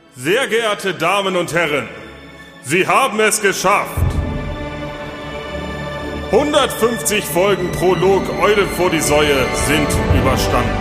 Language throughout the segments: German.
Sehr geehrte Damen und Herren, Sie haben es geschafft. 150 Folgen Prolog Eulen vor die Säue sind überstanden.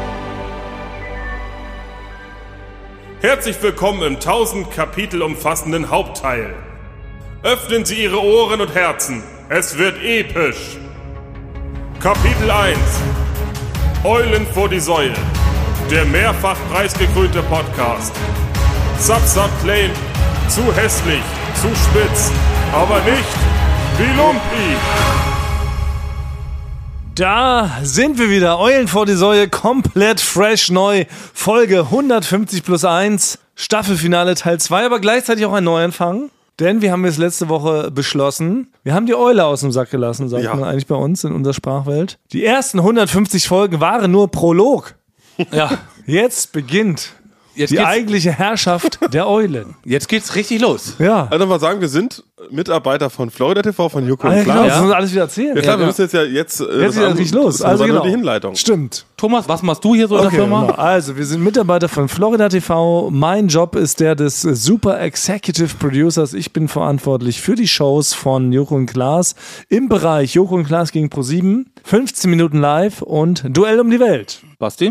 Herzlich willkommen im 1000 Kapitel umfassenden Hauptteil. Öffnen Sie Ihre Ohren und Herzen, es wird episch. Kapitel 1: Eulen vor die Säue, der mehrfach preisgekrönte Podcast. Sub claim, zu hässlich, zu spitz, aber nicht wie Lumpi. Da sind wir wieder, Eulen vor die Säue, komplett fresh neu, Folge 150+1, Staffelfinale Teil 2, aber gleichzeitig auch ein Neuanfang, denn wir haben es letzte Woche beschlossen, wir haben die Eule aus dem Sack gelassen, sagt man eigentlich bei uns in unserer Sprachwelt. Die ersten 150 Folgen waren nur Prolog. Ja, jetzt beginnt die eigentliche Herrschaft der Eulen. Jetzt geht's richtig los. Ja. Also mal sagen, wir sind Mitarbeiter von Florida TV, von Joko und Genau, Klaas. das müssen wir alles wieder erzählen. Ja klar, wir müssen jetzt Jetzt geht richtig los. Also genau. Die Hinleitung. Stimmt. Thomas, was machst du hier so in der Firma? Genau. Also, wir sind Mitarbeiter von Florida TV. Mein Job ist der des Super Executive Producers. Ich bin verantwortlich für die Shows von Joko und Klaas im Bereich Joko und Klaas gegen Pro7, 15 Minuten live und Duell um die Welt. Basti?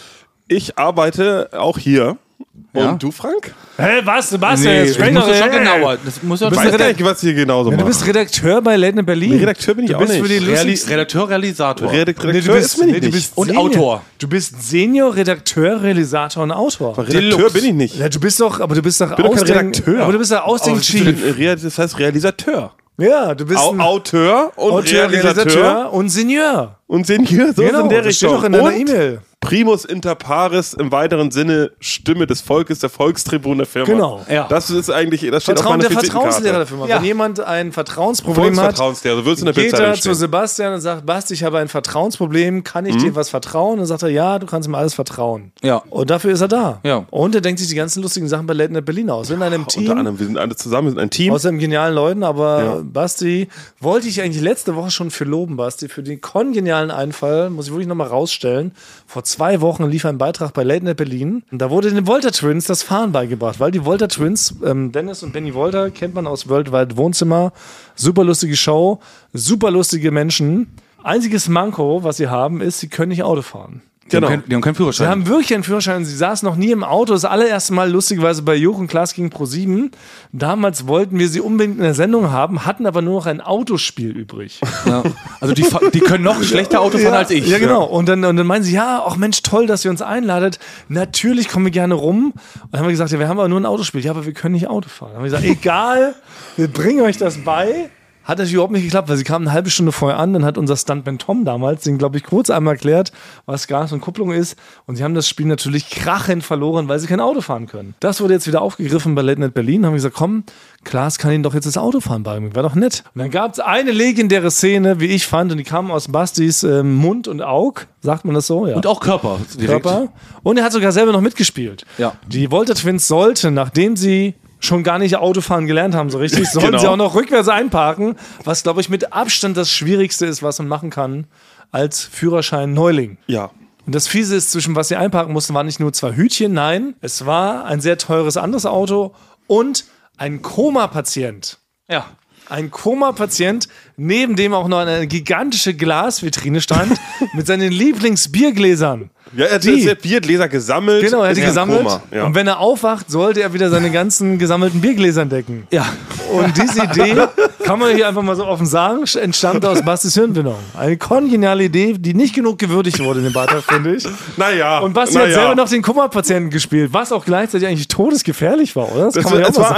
Ich arbeite auch hier. Ja? Und du, Frank? Hä, was? Nee, Jetzt das muss ja schon genauer. Das muss ja Ich weiß gar nicht, was ihr genauso macht. Du bist Redakteur bei Late Night Berlin. Nee, Redakteur bin ich auch nicht. Redakteur, Realisator. Redakteur du bist, ist mir du nicht. bist Und Senior. Autor. Du bist Senior, Redakteur, Realisator und Autor. Redakteur bin ich nicht. Ja, du bist doch bin doch kein Redakteur. Aber du bist der Ausdenk-Chief. Das heißt Realisateur. Ja, du bist ein Auteur und Realisateur und Senior. und Senior. So Genau, in der das steht Richtung. doch in deiner Und E-Mail. Primus inter pares im weiteren Sinne Stimme des Volkes, der Volkstribun der Firma. Genau. Ja. Das ist eigentlich, das steht auf Vertrauen, meiner der Vertrauenslehrer der Visitenkarte. Firma. Ja. Wenn jemand ein Vertrauensproblem hat, Volksvertrauenslehrer, so willst du in der geht Bildzeitung er zu stehen. Sebastian und sagt, Basti, ich habe ein Vertrauensproblem, kann ich dir was vertrauen? Und dann sagt er, ja, du kannst mir alles vertrauen. Ja. Und dafür ist er da. Ja. Und er denkt sich die ganzen lustigen Sachen bei Late Night Berlin aus. Wir sind in einem Team, Unter anderem, wir sind alle zusammen, wir sind ein Team. außerdem genialen Leuten, aber Ja. Basti, wollte ich eigentlich letzte Woche schon für loben, Basti, für den kongenialen Einfall, muss ich wirklich nochmal rausstellen. Vor 2 Wochen lief ein Beitrag bei Late Night Berlin. Und da wurde den Volta Twins das Fahren beigebracht, weil die Volta Twins, Dennis und Benny Volta, kennt man aus Worldwide Wohnzimmer, super lustige Show, super lustige Menschen. Einziges Manko, was sie haben, ist, sie können nicht Auto fahren. Die haben keinen Führerschein. Sie haben wirklich einen Führerschein. Sie saßen noch nie im Auto. Das allererste Mal lustigerweise bei Joko und Klaas gegen Pro7. Damals wollten wir sie unbedingt in der Sendung haben, hatten aber nur noch ein Autospiel übrig. Ja. Also die können noch schlechter Auto fahren als ich. Ja, genau. Und dann meinen sie, ja, ach Mensch, toll, dass ihr uns einladet. Natürlich kommen wir gerne rum. Und dann haben wir gesagt, ja, wir haben aber nur ein Autospiel. Ja, aber wir können nicht Auto fahren. Dann haben wir gesagt, egal, wir bringen euch das bei. Hat natürlich überhaupt nicht geklappt, weil sie kamen eine halbe Stunde vorher an, dann hat unser Stuntman Tom damals, den glaube ich kurz einmal erklärt, was Gas und Kupplung ist, und sie haben das Spiel natürlich krachend verloren, weil sie kein Auto fahren können. Das wurde jetzt wieder aufgegriffen bei Late Night Berlin, haben wir gesagt, komm, Klaas kann ihnen doch jetzt das Autofahren beibringen, wäre doch nett. Und dann gab es eine legendäre Szene, wie ich fand, und die kam aus Bastis Mund und Aug, sagt man das so? Ja. Und auch Körper. Direkt. Körper. Und er hat sogar selber noch mitgespielt. Ja. Die Volta Twins sollten, nachdem sie schon gar nicht Autofahren gelernt haben, so richtig, sollten Genau. sie auch noch rückwärts einparken, was, glaube ich, mit Abstand das Schwierigste ist, was man machen kann als Führerschein-Neuling. Ja. Und das Fiese ist, zwischen was sie einparken mussten, waren nicht nur 2 Hütchen, nein, es war ein sehr teures anderes Auto und ein Koma-Patient. Ja. Ein Koma-Patient, neben dem auch noch eine gigantische Glasvitrine stand, mit seinen Lieblingsbiergläsern. Ja, er hat Die- jetzt Biergläser gesammelt. Genau, er hat die Ja, gesammelt. Koma, ja. Und wenn er aufwacht, sollte er wieder seine ganzen gesammelten Biergläser entdecken. Ja. Und diese Idee, kann man hier einfach mal so offen sagen, entstand aus Bastis Hirnbindung. Eine kongeniale Idee, die nicht genug gewürdigt wurde in dem Beitrag, finde ich. Naja. Und Basti hat selber noch den Kummerpatienten gespielt, was auch gleichzeitig eigentlich todesgefährlich war, oder? Das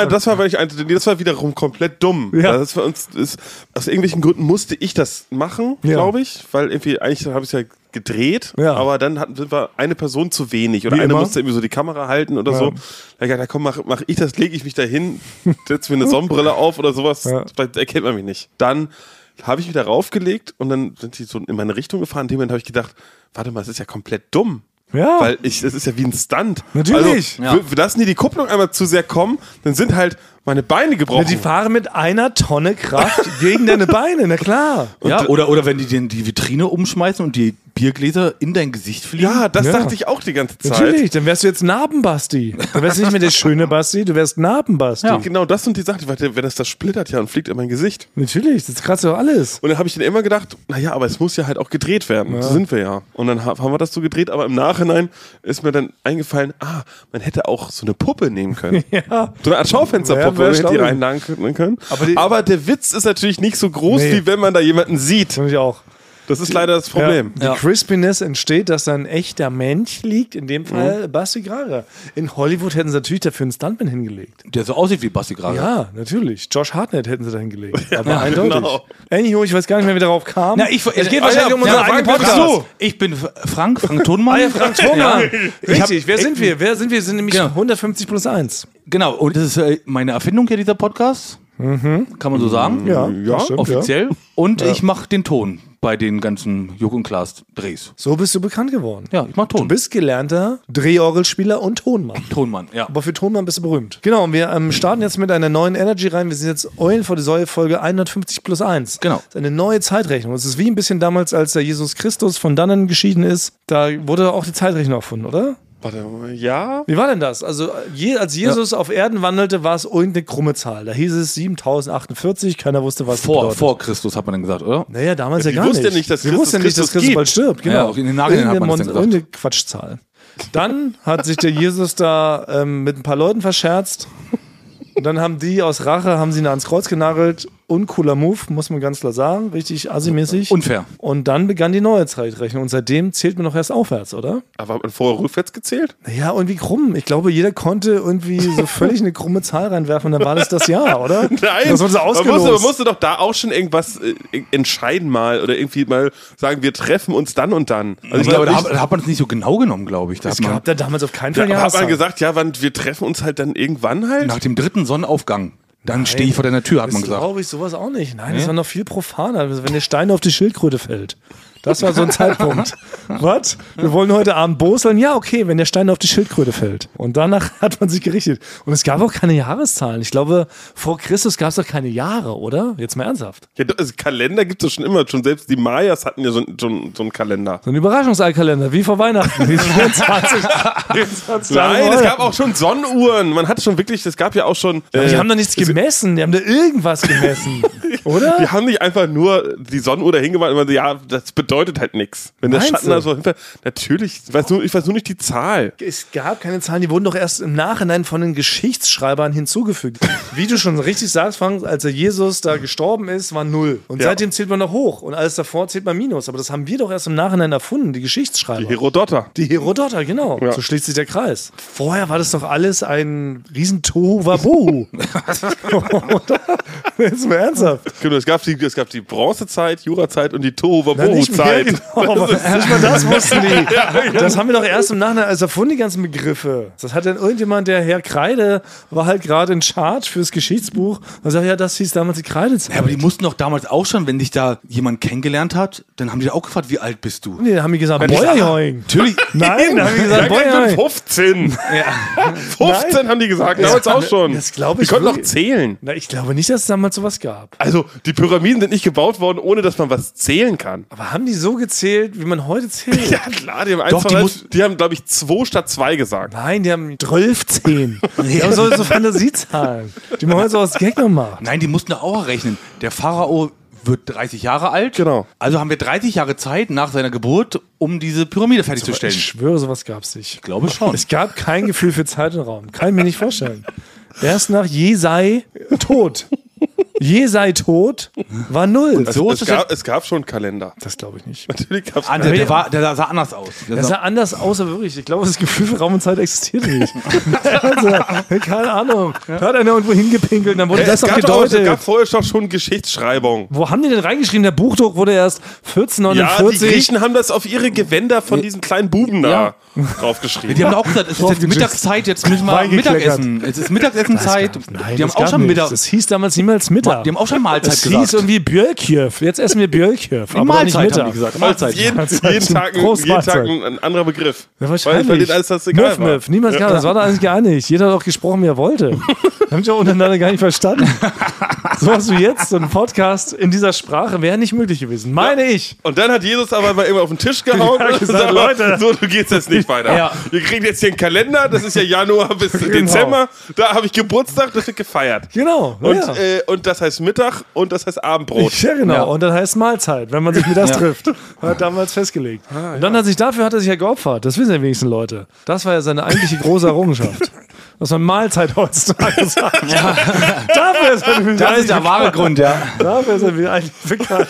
war wiederum komplett dumm. Ja. Das war aus irgendwelchen Gründen musste ich das machen, Ja. glaube ich, weil irgendwie eigentlich habe ich es ja gedreht, Ja. aber dann sind wir eine Person zu wenig oder Wie eine immer. musste irgendwie so die Kamera halten oder Ja. so. Da ich komm, mach ich das, lege ich mich da hin, setze mir eine Sonnenbrille auf oder sowas, Ja. vielleicht erkennt man mich nicht. Dann habe ich wieder raufgelegt und dann sind die so in meine Richtung gefahren. In dem Moment habe ich gedacht, warte mal, das ist ja komplett dumm. Ja. Weil das ist ja wie ein Stunt. Natürlich. Also, wir lassen die Kupplung einmal zu sehr kommen, dann sind halt meine Beine gebrochen. Ja, die fahren mit 1 Tonne Kraft gegen deine Beine, na klar. Ja, oder wenn die die Vitrine umschmeißen und die Biergläser in dein Gesicht fliegen? Ja, das Ja. dachte ich auch die ganze Zeit. Natürlich, dann wärst du jetzt Narbenbasti. Du wärst nicht mehr der schöne Basti, du wärst Narbenbasti. Ja. Genau, das sind die Sachen, wenn das splittert ja und fliegt in mein Gesicht. Natürlich, das kratzt doch alles. Und dann habe ich dann immer gedacht, naja, aber es muss ja halt auch gedreht werden. So sind wir ja. Und dann haben wir das so gedreht, aber im Nachhinein ist mir dann eingefallen, man hätte auch so eine Puppe nehmen können. Ja. So eine Art Schaufensterpuppe, Ja, man hätte die schlau. reinlagen können. Aber Aber der Witz ist natürlich nicht so groß, Nee. wie wenn man da jemanden sieht. Finde ich auch. Das ist leider das Problem. Ja. Die Crispiness entsteht, dass da ein echter Mensch liegt, in dem Mhm. Fall Basti Grager. In Hollywood hätten sie natürlich dafür einen Stuntman hingelegt. Der so aussieht wie Basti gerade. Ja, natürlich. Josh Hartnett hätten sie da hingelegt. Aber eindeutig. genau. Anyhow, ich weiß gar nicht mehr, wie wir darauf kamen. Na, es geht wahrscheinlich um unseren eigenen Podcast. Ich bin Frank Tonmann. Frank Thoma. Richtig, wer sind wir? Wir sind nämlich Genau. 150 plus 1. Genau, und das ist meine Erfindung hier, dieser Podcast. Kann man so sagen. Ja, Ja, stimmt, Offiziell. Und ich mache den Ton bei den ganzen Joko und Klaas Drehs. So bist du bekannt geworden. Ja, ich mache Ton. Du bist gelernter Drehorgelspieler und Tonmann. Tonmann, ja. Aber für Tonmann bist du berühmt. Genau, und wir starten jetzt mit einer neuen Energy rein. Wir sind jetzt Eulen vor die Säule, Folge 150 plus 1. Genau. Das ist eine neue Zeitrechnung. Es ist wie ein bisschen damals, als der Jesus Christus von dannen geschieden ist. Da wurde auch die Zeitrechnung erfunden, oder? Warte mal, ja? Wie war denn das? Also, als Jesus auf Erden wandelte, war es irgendeine krumme Zahl. Da hieß es 7048, keiner wusste, was das bedeutet. Vor Christus hat man dann gesagt, oder? Naja, damals ja Die gar nicht. wussten ja nicht, dass Wir wussten ja nicht, dass Christus Christus bald stirbt. Genau. Ja, auch in den Nachhinein hat man das dann gesagt. Irgendeine Quatschzahl. Dann hat sich der Jesus da mit ein paar Leuten verscherzt. Und dann haben die aus Rache, haben sie ihn ans Kreuz genagelt. Uncooler Move, muss man ganz klar sagen. Richtig assi-mäßig. Unfair. Und dann begann die neue Zeitrechnung. Und seitdem zählt man noch erst aufwärts, oder? Aber hat man vorher rückwärts gezählt? Naja, irgendwie krumm. Ich glaube, jeder konnte irgendwie so völlig eine krumme Zahl reinwerfen. Und dann war das Jahr, oder? Nein, Das wurde so man ausgelost. musste doch da auch schon irgendwas entscheiden mal oder irgendwie mal sagen, wir treffen uns dann und dann. Also Ich glaube, nicht- da hat man es nicht so genau genommen, glaube ich. Da Es hat man gab da damals auf keinen Fall da hat man Jahreszahlen. gesagt, ja, wir treffen uns halt dann irgendwann halt. nach dem 3. Sonnenaufgang, dann stehe ich vor deiner Tür, hat man Das gesagt. glaube ich sowas auch nicht. Nein, das war noch viel profaner. Also wenn der Stein auf die Schildkröte fällt. Das war so ein Zeitpunkt. Was? Wir wollen heute Abend boseln? Ja, okay, wenn der Stein auf die Schildkröte fällt. Und danach hat man sich gerichtet. Und es gab auch keine Jahreszahlen. Ich glaube, vor Christus gab es doch keine Jahre, oder? Jetzt mal ernsthaft. Ja, also Kalender gibt es schon immer. Schon selbst die Mayas hatten ja so einen Kalender. So ein Überraschungseikalender, wie vor Weihnachten. Wie 24 Nein, es Tage gab auch schon Sonnenuhren. Man hatte schon wirklich, es gab ja auch schon. vorher. Die haben da nichts gemessen. Die haben da irgendwas gemessen. Oder? Die haben nicht einfach nur die Sonnenuhr dahin gemacht und man so, ja, das bedeutet halt nichts. Wenn der Meinst Schatten du? da so hinfällt, natürlich, ich weiß nur nicht die Zahl. Es gab keine Zahlen, die wurden doch erst im Nachhinein von den Geschichtsschreibern hinzugefügt. Wie du schon richtig sagst, Frank, als der Jesus da gestorben ist, war 0. Und Ja. seitdem zählt man noch hoch. Und alles davor zählt man Minus. Aber das haben wir doch erst im Nachhinein erfunden, die Geschichtsschreiber. Die Herodoter. Die Herodoter, genau. Ja. So schließt sich der Kreis. Vorher war das doch alles ein riesen Tohuwabohu. Oder? Jetzt mal ernsthaft. Genau, es gab die Bronzezeit, Jurazeit und die Na, Tohuwabohu-Zeit. nicht mehr, genau, aber nicht mal das wussten die. Das haben wir doch erst im Nachhinein als erfunden, die ganzen Begriffe. Das hat dann irgendjemand, der Herr Kreide, war halt gerade in Charge fürs Geschichtsbuch und sagt, ja, das hieß damals die Kreidezeit. Ja, aber die mussten doch damals auch schon, wenn dich da jemand kennengelernt hat, dann haben die auch gefragt, wie alt bist du? Nee, da haben die gesagt, Bäuerjoing. Natürlich. Nein, da haben die gesagt, Ja, ich bin Bäuerjoing. 15. 15 haben die gesagt, damals auch schon. Das glaube ich Die konnten noch wirklich. zählen. Na, ich glaube nicht, dass es damals sowas gab. Also, die Pyramiden sind nicht gebaut worden, ohne dass man was zählen kann. Aber haben die so gezählt, wie man heute zählt? Ja, klar, die haben Doch, die haben, glaube ich, 2 statt 2 gesagt. Nein, die haben 12, 10. Die haben so Fantasiezahlen, die man heute so aus Gag noch macht. Nein, die mussten auch rechnen. Der Pharao wird 30 Jahre alt. Genau. Also haben wir 30 Jahre Zeit nach seiner Geburt, um diese Pyramide fertigzustellen. Ich schwöre, sowas gab es nicht. Ich glaube schon. Es gab kein Gefühl für Zeit und Raum. Kann ich mir nicht vorstellen. Erst nach Je sei tot. Je sei tot war 0. So Es ist es. es gab schon Kalender. Das glaube ich nicht. Natürlich gab es Der sah anders aus. Das sah anders aus, aber wirklich. Ich glaube, das Gefühl für Raum und Zeit existiert nicht. Also, keine Ahnung. Da hat einer irgendwo hingepinkelt und dann wurde das es doch gab gedeutet. vorher doch schon Geschichtsschreibung. Wo haben die denn reingeschrieben? Der Buchdruck wurde erst Ja, 1449. die Griechen haben das auf ihre Gewänder von diesen kleinen Buben da draufgeschrieben. Die haben auch gesagt, es ist jetzt Mittagszeit, jetzt müssen wir Weingekleckert. Mittagessen. Es ist Mittagessenzeit. Nein, Die haben das auch gab schon nichts. Mittag. Das hieß damals niemals Mittag. Die haben auch schon Mahlzeit Das gesagt. hieß irgendwie Björkjöf. Jetzt essen wir Björkjöf. Aber doch nicht Mahlzeit Mittag. haben die gesagt. Mahlzeit. Mahlzeit. Jeden Tag ein anderer Begriff. Ja, wahrscheinlich. Weil denen alles das egal war. Müff. Niemand kann. Das war da eigentlich gar nicht. Jeder hat auch gesprochen, wie er wollte. Haben sich auch untereinander gar nicht verstanden. Sowas wie jetzt, so ein Podcast in dieser Sprache wäre nicht möglich gewesen. Meine ich. Und dann hat Jesus aber mal immer auf den Tisch gehauen Ja, und gesagt, gesagt, Leute. so, du gehst jetzt nicht weiter. Ja. Wir kriegen jetzt hier einen Kalender, das ist ja Januar bis Genau. Dezember, da habe ich Geburtstag, das wird gefeiert. Genau. Und das heißt Mittag und das heißt Abendbrot. Ja, genau. Ja. Und dann heißt Mahlzeit, wenn man sich mit das trifft. Hat damals festgelegt. Und dann hat er sich ja geopfert. Das wissen ja wenigstens Leute. Das war ja seine eigentliche große Errungenschaft. Dass man Mahlzeit heutzutage sagt. Dafür ist er Das ist der wahre Grund, ja. Dafür ist er wieder eigentlich bekannt.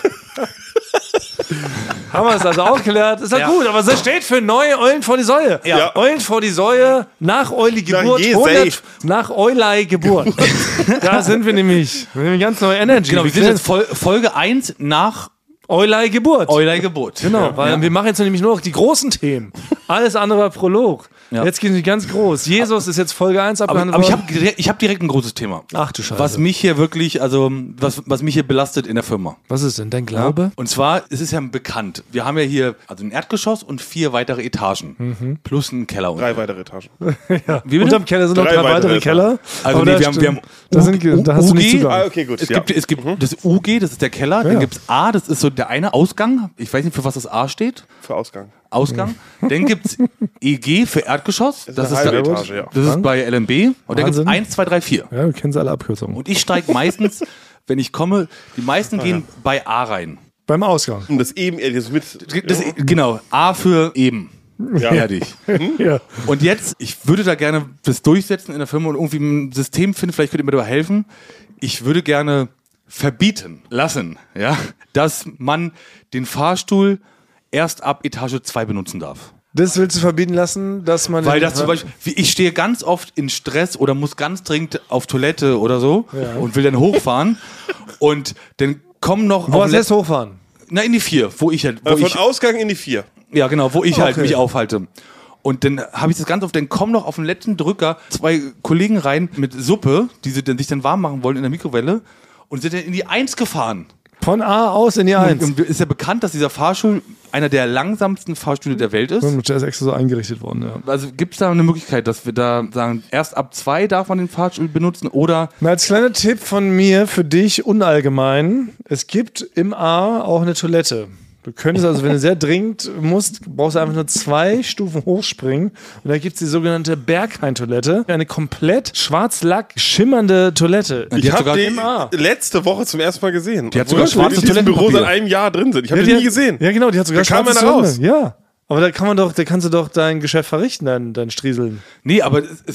Haben wir es also auch geklärt. Ist ja gut, aber das steht für neue Eulen vor die Säue. Ja. Eulen vor die Säue, nach Euli Geburt, Jesei. nach Eulei Geburt. Da sind wir nämlich. Wir haben ganz neue Energy. Genau, wir sind jetzt Folge 1 nach Eulei Geburt. Euler Geburt. Genau, weil wir machen jetzt nämlich nur noch die großen Themen. Alles andere war Prolog. Ja. Jetzt geht es ganz groß. Jesus ist jetzt Folge 1 abgehandelt Aber worden. ich hab direkt ein großes Thema. Ach du Scheiße. Was mich hier wirklich, was mich hier belastet in der Firma. Was ist denn dein Glaube? Und zwar, es ist ja bekannt, wir haben ja hier also ein Erdgeschoss und 4 weitere Etagen. Plus einen Keller. 3 weitere Etagen. Ja. Wie bitte? Unterm Keller sind noch 3 3 weitere weitere Keller. Also Aber nee, da wir haben stimmt. Da hast du nicht UG. Zugang. Okay, gut. Es gibt das UG, das ist der Keller, dann gibt es A, das ist so der eine Ausgang. Ich weiß nicht, für was das A steht. Für Ausgang. Ausgang. Dann gibt es EG für Erdgeschoss. Das ist, eine halbe da, Etage, ja. das ist bei LMB. Und dann gibt es Wahnsinn. 1, 2, 3, 4. Ja, du kennst alle Abkürzungen. Und ich steige meistens, wenn ich komme, die meisten gehen bei A rein. Beim Ausgang. Und das eben, das mit. Genau, A für eben. Ja. Fertig. Ja. Und jetzt, ich würde da gerne das durchsetzen in der Firma und irgendwie ein System finden, vielleicht könnt ihr mir dabei helfen. Ich würde gerne verbieten lassen, ja, dass man den Fahrstuhl erst ab Etage 2 benutzen darf. Das willst du verbieten lassen, dass man... Weil das zum Beispiel, ich stehe ganz oft in Stress oder muss ganz dringend auf Toilette oder so und will dann hochfahren und dann kommen noch... Wo lässt hochfahren? Na, in die 4, wo ich halt... Von Ausgang in die 4. Ja, genau, wo ich halt Okay. mich aufhalte. Und dann habe ich das ganz oft, dann kommen noch auf den letzten Drücker 2 Kollegen rein mit Suppe, die sie dann sich dann warm machen wollen in der Mikrowelle und sind dann in die 1 gefahren. Von A aus in die 1. Und ist ja bekannt, dass dieser Fahrstuhl einer der langsamsten Fahrstühle der Welt ist. Der ist extra so eingerichtet worden, ja. Also gibt es da eine Möglichkeit, dass wir da sagen, erst ab 2 darf man den Fahrstuhl benutzen oder... Na, als kleiner Tipp von mir für dich unallgemein, es gibt im A auch eine Toilette. Du könntest also, wenn du sehr dringend musst, brauchst du einfach nur 2 Stufen hochspringen. Und da gibt es die sogenannte Berghain-Toilette. Eine komplett schwarz-lack schimmernde Toilette. Die Ich hat habe sogar die immer. letzte Woche zum ersten Mal gesehen. Die hat Obwohl sogar wir schwarzes in diesem Büro Toilettenpapier. seit einem Jahr drin sind. Ich habe Ja, die die nie gesehen. Ja, genau, die hat sogar Da kam schwarzes einer raus. Toilette. Ja. Aber da kannst du doch dein Geschäft verrichten, dein Strieseln. Nee, aber es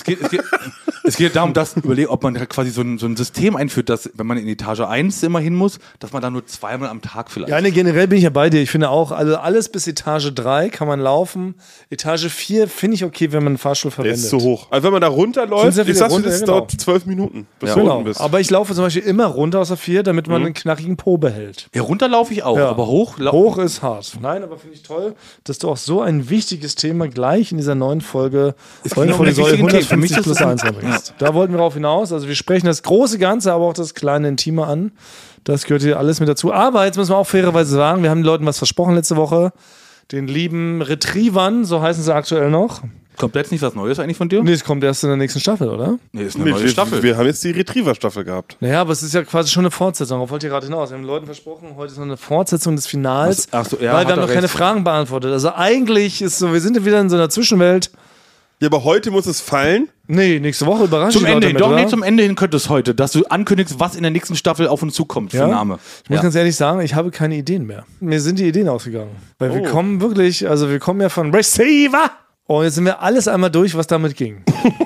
geht darum, dass überlegen, ob man quasi so ein System einführt, dass, wenn man in Etage 1 immer hin muss, dass man da nur 2-mal am Tag vielleicht. Ja, nee, generell bin ich ja bei dir. Ich finde auch, also alles bis Etage 3 kann man laufen. Etage 4 finde ich okay, wenn man einen Fahrstuhl Der verwendet. ist zu hoch. Also wenn man da Sind runterläuft, sehr viele ich sag's dir, runter, das genau. dauert 12 Minuten, bis du Genau. unten bist. Aber ich laufe zum Beispiel immer runter aus der 4, damit man einen knackigen Po behält. Ja, runter laufe ich auch, Ja. aber hoch... Hoch ist hart. Nein, aber finde ich toll, dass du auch so ein wichtiges Thema gleich in dieser neuen Folge genau vor die ein Säule wichtiges Thema. Für mich 150 ist plus das 1 anbringst. Da wollten wir darauf hinaus. Also wir sprechen das große Ganze, aber auch das kleine Intime an. Das gehört hier alles mit dazu. Aber jetzt müssen wir auch fairerweise sagen, wir haben den Leuten was versprochen letzte Woche. Den lieben Retrievern, so heißen sie aktuell noch. Kommt jetzt nicht was Neues eigentlich von dir? Nee, es kommt erst in der nächsten Staffel, oder? Nee, ist eine Nee, neue Staffel. wir haben jetzt die Retriever-Staffel gehabt. Naja, aber es ist ja quasi schon eine Fortsetzung. Darauf wollt ihr gerade hinaus. Wir haben den Leuten versprochen, heute ist noch eine Fortsetzung des Finals, Ach so, ja, weil hat wir haben er noch keine recht. Fragen beantwortet. Also eigentlich ist so, wir sind ja wieder in so einer Zwischenwelt. Ja, aber heute muss es fallen. Nee, nächste Woche überraschen Zum die Leute Ende, mit, doch, oder? nee, zum Ende hin könnte es heute, dass du ankündigst, was in der nächsten Staffel auf uns zukommt für Ja? Name. Ich muss Ja. ganz ehrlich sagen, ich habe keine Ideen mehr. Mir sind die Ideen ausgegangen. Weil wir kommen wirklich, also wir kommen ja von Receiver. Und jetzt sind wir alles einmal durch, was damit ging.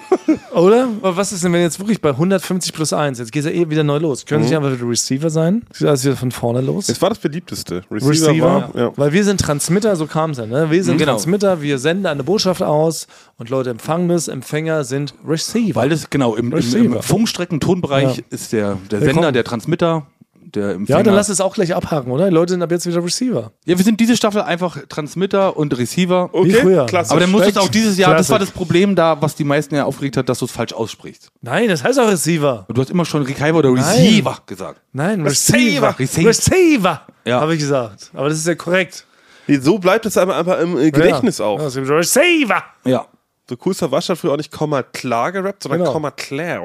Oder? Aber was ist denn, wenn jetzt wirklich bei 150 plus 1, jetzt geht es ja wieder neu los. Können nicht einfach wieder Receiver sein? Geht alles wieder von vorne los? Es war das beliebteste. Receiver war, ja. Weil wir sind Transmitter, so kam es ja. Ne? Wir sind Genau. Transmitter, wir senden eine Botschaft aus und Leute empfangen das, Empfänger sind Receiver. Weil das, genau, im Receiver. Funkstrecken-Tonbereich Ja. ist der Sender, kommt. der Transmitter, der Empfänger. Ja, dann lass es auch gleich abhaken, oder? Die Leute sind ab jetzt wieder Receiver. Ja, wir sind diese Staffel einfach Transmitter und Receiver. Wie Okay, früher. klasse. Aber dann musst du es auch dieses Jahr, das Klassik. war das Problem da, was die meisten ja aufgeregt hat, dass du es falsch aussprichst. Nein, das heißt auch Receiver. Und du hast immer schon Receiver oder Receiver gesagt. Nein, Receiver. Receiver. Receiver, Ja. habe ich gesagt. Aber das ist ja korrekt. Nee, so bleibt es aber im Gedächtnis auch. Ja, es gibt Receiver. Ja. So Cool Savage hat früher auch nicht Komma klar gerappt, sondern Genau. Komma klar.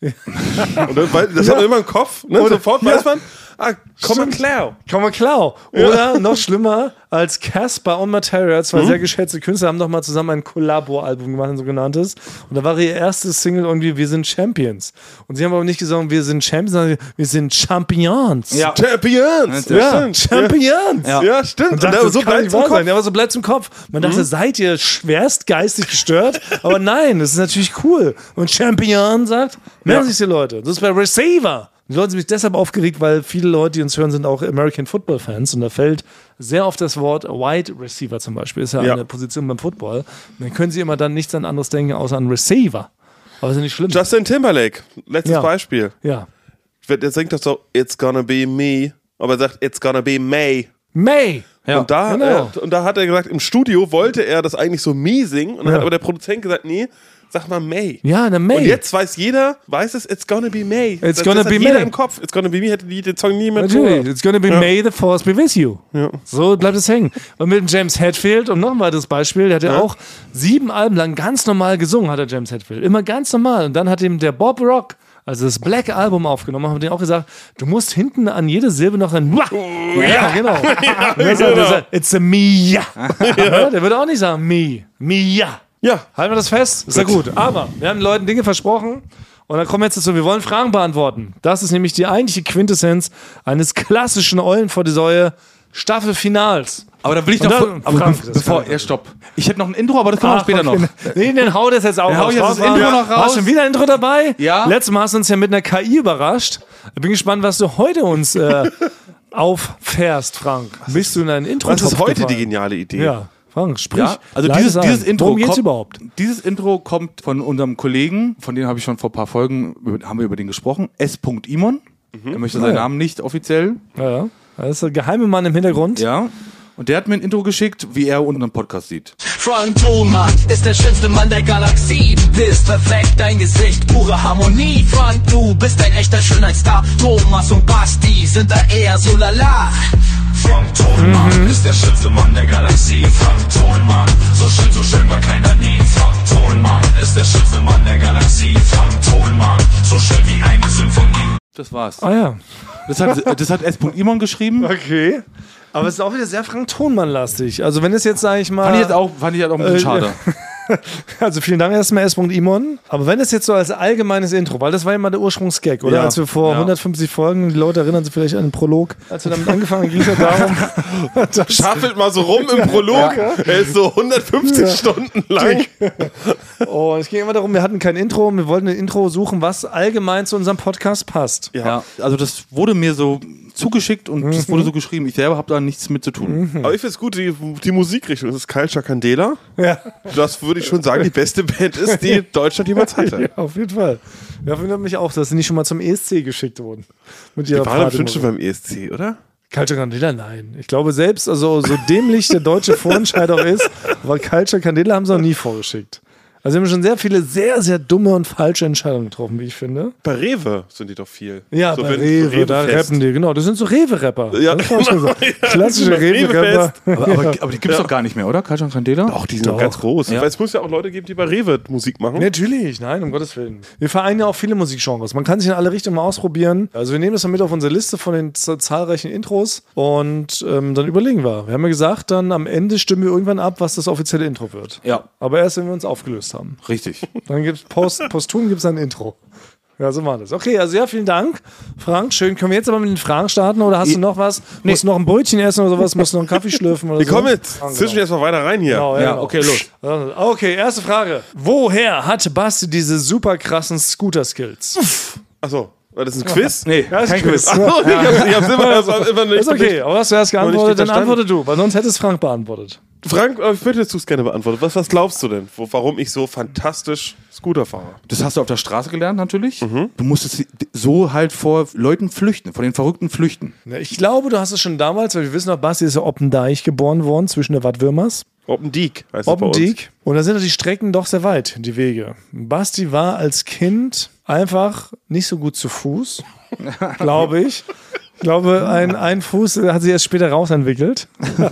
Und dann, das hat man immer im Kopf, ne? Sofort weiß man, Common Cloud. Common Cloud. Oder noch schlimmer, als Casper und Materia, zwei sehr geschätzte Künstler, haben noch mal zusammen ein Kollabo-Album gemacht, ein sogenanntes. Und da war ihr erstes Single irgendwie Wir sind Champions. Und sie haben aber nicht gesungen, wir sind Champions, sondern wir sind Champions. Ja. Champions! Ja, Champions! Ja, stimmt. Und dachte, so das kann bleibt nicht im wahr Kopf. sein. Ja, aber so bleibt es im Kopf. Man dachte, seid ihr schwerst geistig gestört? Aber nein, das ist natürlich cool. Und Champion sagt, merken sich die Leute. Das ist bei Receiver. Die Leute sind mich deshalb aufgeregt, weil viele Leute, die uns hören, sind auch American Football Fans. Und da fällt sehr oft das Wort Wide Receiver zum Beispiel. Ist ja eine Position beim Football. Und dann können sie immer dann nichts an anderes denken, außer an Receiver. Aber ist ja nicht schlimm. Justin Timberlake, letztes Beispiel. Ja. Der singt doch so, It's gonna be me. Aber er sagt, It's gonna be May. May! Ja, und da hat er gesagt, im Studio wollte er das eigentlich so Me singen. Und dann hat aber der Produzent gesagt, nee, sag mal May. Ja, eine May. Und jetzt weiß es, It's gonna be May. It's gonna das be hat jeder May. im Kopf. It's gonna be me hätte den Song nie mehr Natürlich. gehört. It's gonna be May the Force be with you. Ja. So bleibt es hängen. Und mit dem James Hetfield, und noch ein weiteres Beispiel, der hat ja auch 7 Alben lang ganz normal gesungen, hat der James Hetfield. Immer ganz normal. Und dann hat ihm der Bob Rock, also das Black Album aufgenommen, haben den auch gesagt, du musst hinten an jede Silbe noch ein ja, genau. It's a Mia. Ja, der würde auch nicht sagen Mia. Ja. Halten wir das fest? Ist ja gut. Aber wir haben den Leuten Dinge versprochen und dann kommen wir jetzt dazu, wir wollen Fragen beantworten. Das ist nämlich die eigentliche Quintessenz eines klassischen Eulen vor die Säue Staffelfinals. Aber da will ich Und noch, dann- aber Frank, das bevor, kann- ja, stopp. Ich hätte noch ein Intro, aber das kommt auch später noch. Nee, den hau das jetzt auch Den hau raus. ich jetzt das Raus, Intro raus. noch raus. Hast du schon wieder ein Intro dabei? Ja. Letztes Mal hast du uns ja mit einer KI überrascht. Ich bin gespannt, was du heute uns auffährst, Frank. Bist du in ein Intro? Was ist heute die geniale Idee? Ja, Frank, sprich. Ja, also leise dieses ein. Intro Worum geht's kommt, überhaupt? Dieses Intro kommt von unserem Kollegen, von dem habe ich schon vor ein paar Folgen, haben wir über den gesprochen, S. Imon. Er möchte seinen Namen nicht offiziell. Ja. Das ist der geheime Mann im Hintergrund. Ja. Und der hat mir ein Intro geschickt, wie er unseren Podcast sieht. Frank Thonmann ist der schönste Mann der Galaxie. Du bist perfekt, dein Gesicht, pure Harmonie. Frank, du bist ein echter Schönheitsstar. Thomas und Basti sind da eher so lala. Frank Thonmann ist der schönste Mann der Galaxie. Frank Thonmann, so schön war keiner nie. Frank Thonmann ist der schönste Mann der Galaxie. Frank Thonmann, so schön wie eine Symphonie. Das war's. Ah ja. Das hat S. Imon geschrieben. Okay. Aber es ist auch wieder sehr Frank Thonmann-lastig. Also wenn es jetzt, sage ich mal... Fand ich halt auch ein bisschen schade. Also vielen Dank erstmal S. Imon. Aber wenn es jetzt so als allgemeines Intro, weil das war ja mal der Ursprungsgag, oder? Ja. Als wir vor 150 Folgen, die Leute erinnern sich vielleicht an den Prolog, als wir damit angefangen haben, ging es ja darum, dass Schaffelt mal so rum im Prolog. Er ist so 150 Stunden lang. oh, es ging immer darum, wir hatten kein Intro, wir wollten ein Intro suchen, was allgemein zu unserem Podcast passt. Ja, also das wurde mir so zugeschickt und das wurde so geschrieben. Ich selber habe da nichts mit zu tun. Aber ich finde es gut, die Musikrichtung. Das ist Culture Candela. Ja. Das würde ich schon sagen, die beste Band ist, die Deutschland jemals hatte. Ja, auf jeden Fall. Ja, wundert mich auch, dass sie nicht schon mal zum ESC geschickt wurden. Mit ihrer Die waren bestimmt Party- schon beim ESC, oder? Culture Candela, nein. Ich glaube selbst, also so dämlich der deutsche Vorentscheid auch ist, aber Culture Candela haben sie noch nie vorgeschickt. Also wir haben schon sehr viele sehr, sehr dumme und falsche Entscheidungen getroffen, wie ich finde. Bei Rewe sind die doch viel. Ja, so bei wenn- Rewe, da Rewe-Fest. rappen die, genau. Das sind so Rewe-Rapper. Ja, Das kann man schon sagen. Klassische das Rewe-Rapper. Aber die gibt's doch gar nicht mehr, oder? Culture Candela? Doch, die sind doch ganz groß. Ja. Weil es muss ja auch Leute geben, die bei Rewe Musik machen. Natürlich, nein, um Gottes Willen. Wir vereinen ja auch viele Musikgenres. Man kann sich in alle Richtungen mal ausprobieren. Also wir nehmen das mal mit auf unsere Liste von den zahlreichen Intros und dann überlegen wir. Wir haben ja gesagt, dann am Ende stimmen wir irgendwann ab, was das offizielle Intro wird. Ja. Aber erst, wenn wir uns aufgelöst haben. Richtig. Dann gibt's posthum gibt's ein Intro. Ja, so war das. Okay, also ja, vielen Dank, Frank. Schön. Können wir jetzt aber mit den Fragen starten oder hast du noch was? Musst du noch ein Brötchen essen oder sowas? Musst du noch einen Kaffee schlürfen oder Wir so? kommen jetzt zwischen erstmal weiter rein hier. Genau, Ja, genau. okay, los. Okay, erste Frage. Woher hat Basti diese super krassen Scooter-Skills? Achso, war das ein Quiz? Nee, Ja, ist kein ein Quiz. Quiz. Achso, ich hab's immer nicht. Ist okay, aber hast du erst geantwortet, nicht dann verstanden. antworte du, weil sonst hättest Frank beantwortet. Frank, ich würde jetzt gerne beantworten. Was glaubst du denn, warum ich so fantastisch Scooter fahre? Das hast du auf der Straße gelernt natürlich. Du musstest so halt vor Leuten flüchten, vor den Verrückten flüchten. Ja, ich glaube, du hast es schon damals, weil wir wissen noch, Basti ist ja Oppendeich geboren worden, zwischen der Wattwürmers. Oppendiek heißt das bei uns. Oppendiek. Und da sind doch die Strecken doch sehr weit, die Wege. Basti war als Kind einfach nicht so gut zu Fuß, glaube ich. Ich glaube, ein Fuß hat sich erst später rausentwickelt.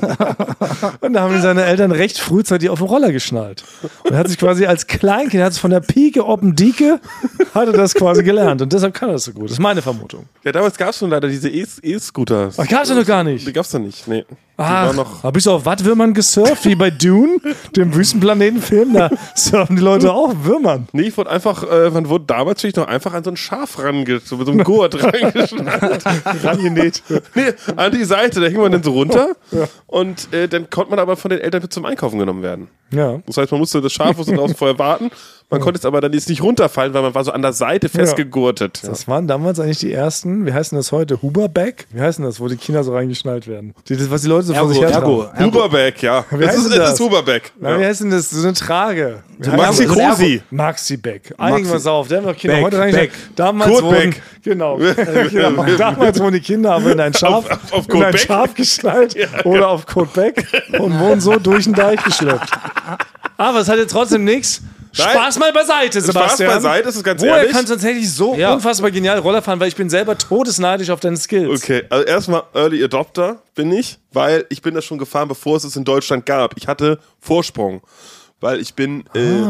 Und da haben ihn seine Eltern recht frühzeitig auf den Roller geschnallt. Und er hat sich quasi als Kleinkind, hat es von der Pike Oppendieke hat er das quasi gelernt und deshalb kann er das so gut. Das ist meine Vermutung. Ja, damals gab es schon leider diese E-Scooter. Ach, gab's ja noch gar nicht. Die gab's da nicht, nee. Ach, bist du auf Wattwürmern gesurft, wie bei Dune, dem Wüstenplanetenfilm? Da surfen die Leute auch auf Würmern. Nee, ich wurde einfach, man wurde damals natürlich noch einfach an so ein Schaf so mit so einem Gurt rangenäht. Nee, an die Seite, da hing man dann so runter und dann konnte man aber von den Eltern mit zum Einkaufen genommen werden. Ja. Das heißt, man musste das Schaf draußen vorher warten. Man konnte es aber dann jetzt nicht runterfallen, weil man war so an der Seite festgegurtet. Das waren damals eigentlich die ersten, wie heißen das heute? Huberback? Wie heißen das, wo die Kinder so reingeschnallt werden? Was die Leute so vor sich her tragen. Huberback, ja. Das ist Huberback. Wie heißt denn das? So eine Trage. Maxi Cosi. Maxi Beck. Einigen wir uns auf. Der haben noch Kinder heute Beck. Damals Kurt wurden, Beck. Genau. Damals wurden die Kinder aber in ein Schaf, auf in ein Beck. Schaf geschnallt oder auf Kurt Beck und wurden so durch den Deich geschleppt. Aber es hat jetzt trotzdem nichts. Spaß mal beiseite, Sebastian. Spaß beiseite, das ist ganz Woher ehrlich. kannst du tatsächlich so unfassbar genial Roller fahren, weil ich bin selber todesneidisch auf deine Skills. Okay, also erstmal Early Adopter bin ich, weil ich bin das schon gefahren, bevor es in Deutschland gab. Ich hatte Vorsprung, weil ich bin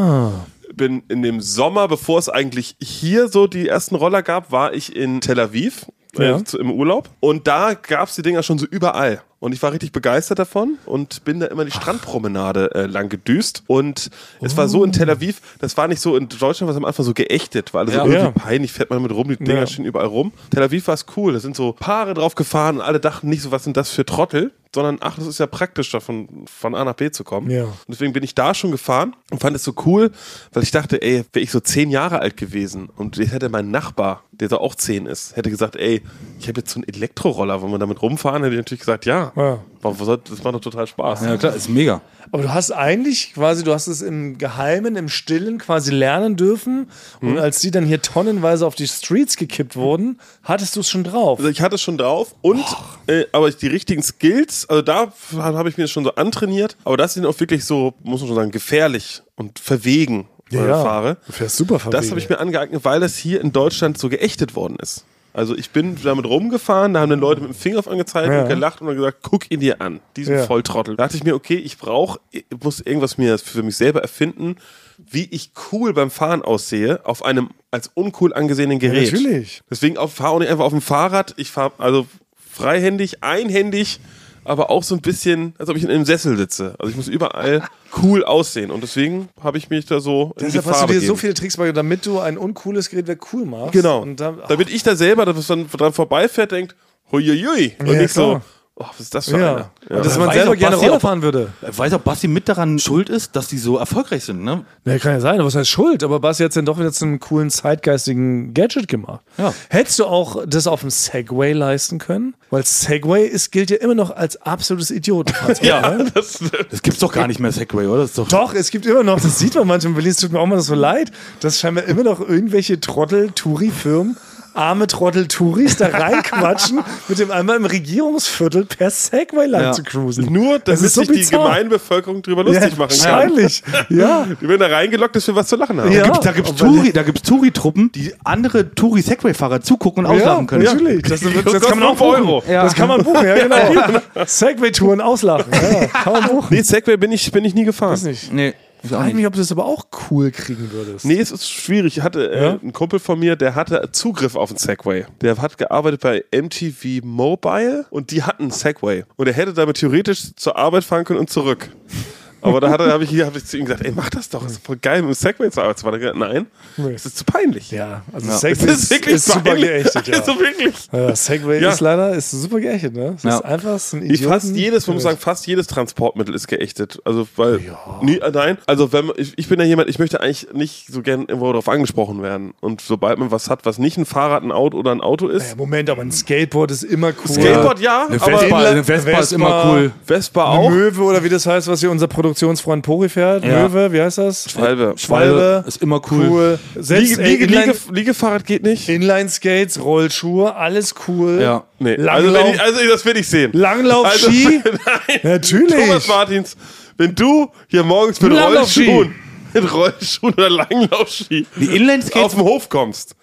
in dem Sommer, bevor es eigentlich hier so die ersten Roller gab, war ich in Tel Aviv im Urlaub und da gab es die Dinger schon so überall. Und ich war richtig begeistert davon und bin da immer die Strandpromenade lang gedüst. Und es war so in Tel Aviv, das war nicht so in Deutschland, was am Anfang so geächtet war. Also so irgendwie peinlich, fährt man mit rum, die Dinger stehen überall rum. Tel Aviv war es cool, da sind so Paare drauf gefahren und alle dachten nicht so, was sind das für Trottel, sondern ach, das ist ja praktisch, von A nach B zu kommen. Ja. Und deswegen bin ich da schon gefahren und fand es so cool, weil ich dachte, ey, wäre ich so 10 Jahre alt gewesen und jetzt hätte mein Nachbar, der so auch 10 ist, hätte gesagt, ey, ich habe jetzt so einen Elektroroller, wollen wir damit rumfahren? Hätte ich natürlich gesagt, ja. Das macht doch total Spaß. Ja klar, ist mega. Aber du hast eigentlich quasi, du hast es im Geheimen, im Stillen quasi lernen dürfen und als die dann hier tonnenweise auf die Streets gekippt wurden, hattest du es schon drauf. Also ich hatte es schon drauf und aber die richtigen Skills, also da habe ich mir das schon so antrainiert, aber das sind auch wirklich so, muss man schon sagen, gefährlich und verwegen fahre. Du fährst super verwegen. Das habe ich mir angeeignet, weil das hier in Deutschland so geächtet worden ist. Also ich bin damit rumgefahren, da haben dann Leute mit dem Finger auf angezeigt und gelacht und dann gesagt, guck ihn dir an, diesen Volltrottel. Da dachte ich mir, okay, ich muss irgendwas mir für mich selber erfinden, wie ich cool beim Fahren aussehe auf einem als uncool angesehenen Gerät. Ja, natürlich. Deswegen fahre auch nicht einfach auf dem Fahrrad, ich fahre also freihändig, einhändig, aber auch so ein bisschen, als ob ich in einem Sessel sitze. Also ich muss überall cool aussehen und deswegen habe ich mich da so in Deshalb Gefahr hast du dir begeben. so viele Tricks bei, damit du ein uncooles Gerät cool machst. Genau. Und dann, damit ich da selber, das dann dran vorbeifährt, denkt, huiuiui. Und nicht so, was ist das für einer? Ja. Und dass man selber gerne Roller fahren würde. Weiß auch Basti mit daran schuld ist, dass die so erfolgreich sind, ne? Ja, kann ja sein, aber was heißt Schuld? Aber Basti hat es dann doch wieder zu einem coolen, zeitgeistigen Gadget gemacht. Ja. Hättest du auch das auf dem Segway leisten können? Weil Segway gilt ja immer noch als absolutes Idiotenfahrzeug. Ja, das gibt's doch gar nicht mehr, Segway, oder? Das ist doch, es gibt immer noch, das sieht man manchmal in Berlin, es tut mir auch mal so leid, dass scheinbar immer noch irgendwelche Trottel-Touri-Firmen arme Trottel-Touris da reinquatschen, mit dem einmal im Regierungsviertel per Segway lang zu cruisen. Nur, damit sich die Gemeinbevölkerung drüber lustig machen kann. Wahrscheinlich, ja. Die werden da reingelockt, dass wir was zu lachen haben. Ja. Da gibt's Touri-Truppen, die andere Touri-Segway-Fahrer zugucken und auslachen können. Ja, natürlich. Das kann man auch buchen. Ja. Das kann man buchen, ja genau. Segway-Touren auslachen, ja, kann man buchen. Nee, Segway bin ich nie gefahren. Weiß nicht. Nee. Ich frage mich, ob du das aber auch cool kriegen würdest. Nee, es ist schwierig. Ich hatte einen Kumpel von mir, der hatte Zugriff auf einen Segway. Der hat gearbeitet bei MTV Mobile und die hatten einen Segway. Und er hätte damit theoretisch zur Arbeit fahren können und zurück. Aber da habe ich zu ihm gesagt, ey, mach das doch, das ist voll geil, mit dem Segway zur Arbeit zu fahren. Er hat gesagt, nein, das ist zu peinlich. Ja, also Segway ist super geächtet. Ja. Also wirklich. Ja, Segway ist super geächtet, ne? Das ist einfach so ein Idioten. Fast jedes Transportmittel ist geächtet. Also, weil, nein, also ich bin ja jemand, ich möchte eigentlich nicht so gern irgendwo darauf angesprochen werden. Und sobald man was hat, was nicht ein Fahrrad, ein Auto oder ein Auto ist. Ja, Moment, aber ein Skateboard ist immer cool. Skateboard, ja. Eine Vespa ist immer cool. Vespa auch. Eine Möwe oder wie das heißt, was hier unser Produktionsfreund Pori fährt. Ja. Möwe, wie heißt das? Schwalbe. Ist immer cool. Selbst Liegefahrrad geht nicht. Inline-Skates, Rollschuhe, alles cool. Ja. Nee. Also das will ich sehen. Langlauf-Ski? Nein. Natürlich. Thomas Martins, wenn du hier morgens mit Rollschuhen oder Langlaufski die Inline-Skates auf dem Hof kommst,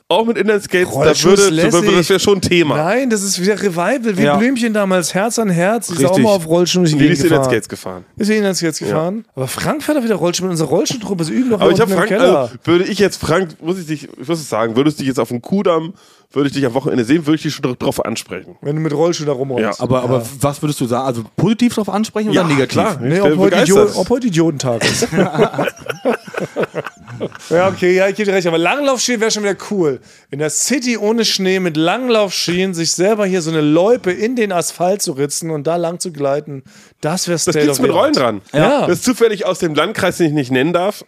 auch mit Inlineskates, Rollschuss das wäre schon ein Thema. Nein, das ist wieder Revival, wie Ja. Blümchen damals, Herz an Herz. Die ist auch Richtig. mal auf Rollschuh durch die Die Gegend ist gefahren. Inlineskates gefahren. Ist sie Inlineskates gefahren? Aber Frank fährt doch wieder Rollschuh mit unserer Rollschuhtruppe. Sie üben doch Aber ich habe unten im Frank, Keller. also, würde ich jetzt Frank, ich muss es sagen, würdest du dich jetzt auf dem Kudamm, würde ich dich am Wochenende sehen, würde ich dich schon drauf ansprechen. Wenn du mit Rollschuh da rumrollst. Ja. Aber was würdest du sagen? Also positiv darauf ansprechen oder negativ? klar. Nee, Ich ob bin heute, begeistert. ob heute Idiotentag ist. Ja, okay, ja, ich gebe dir recht. Aber Langlaufski wäre schon wieder cool. In der City ohne Schnee mit Langlaufschienen sich selber hier so eine Loipe in den Asphalt zu ritzen und da lang zu gleiten, das wäre Das State gibt's of the mit Rollen Art. dran. Ja. Das ist zufällig aus dem Landkreis, den ich nicht nennen darf.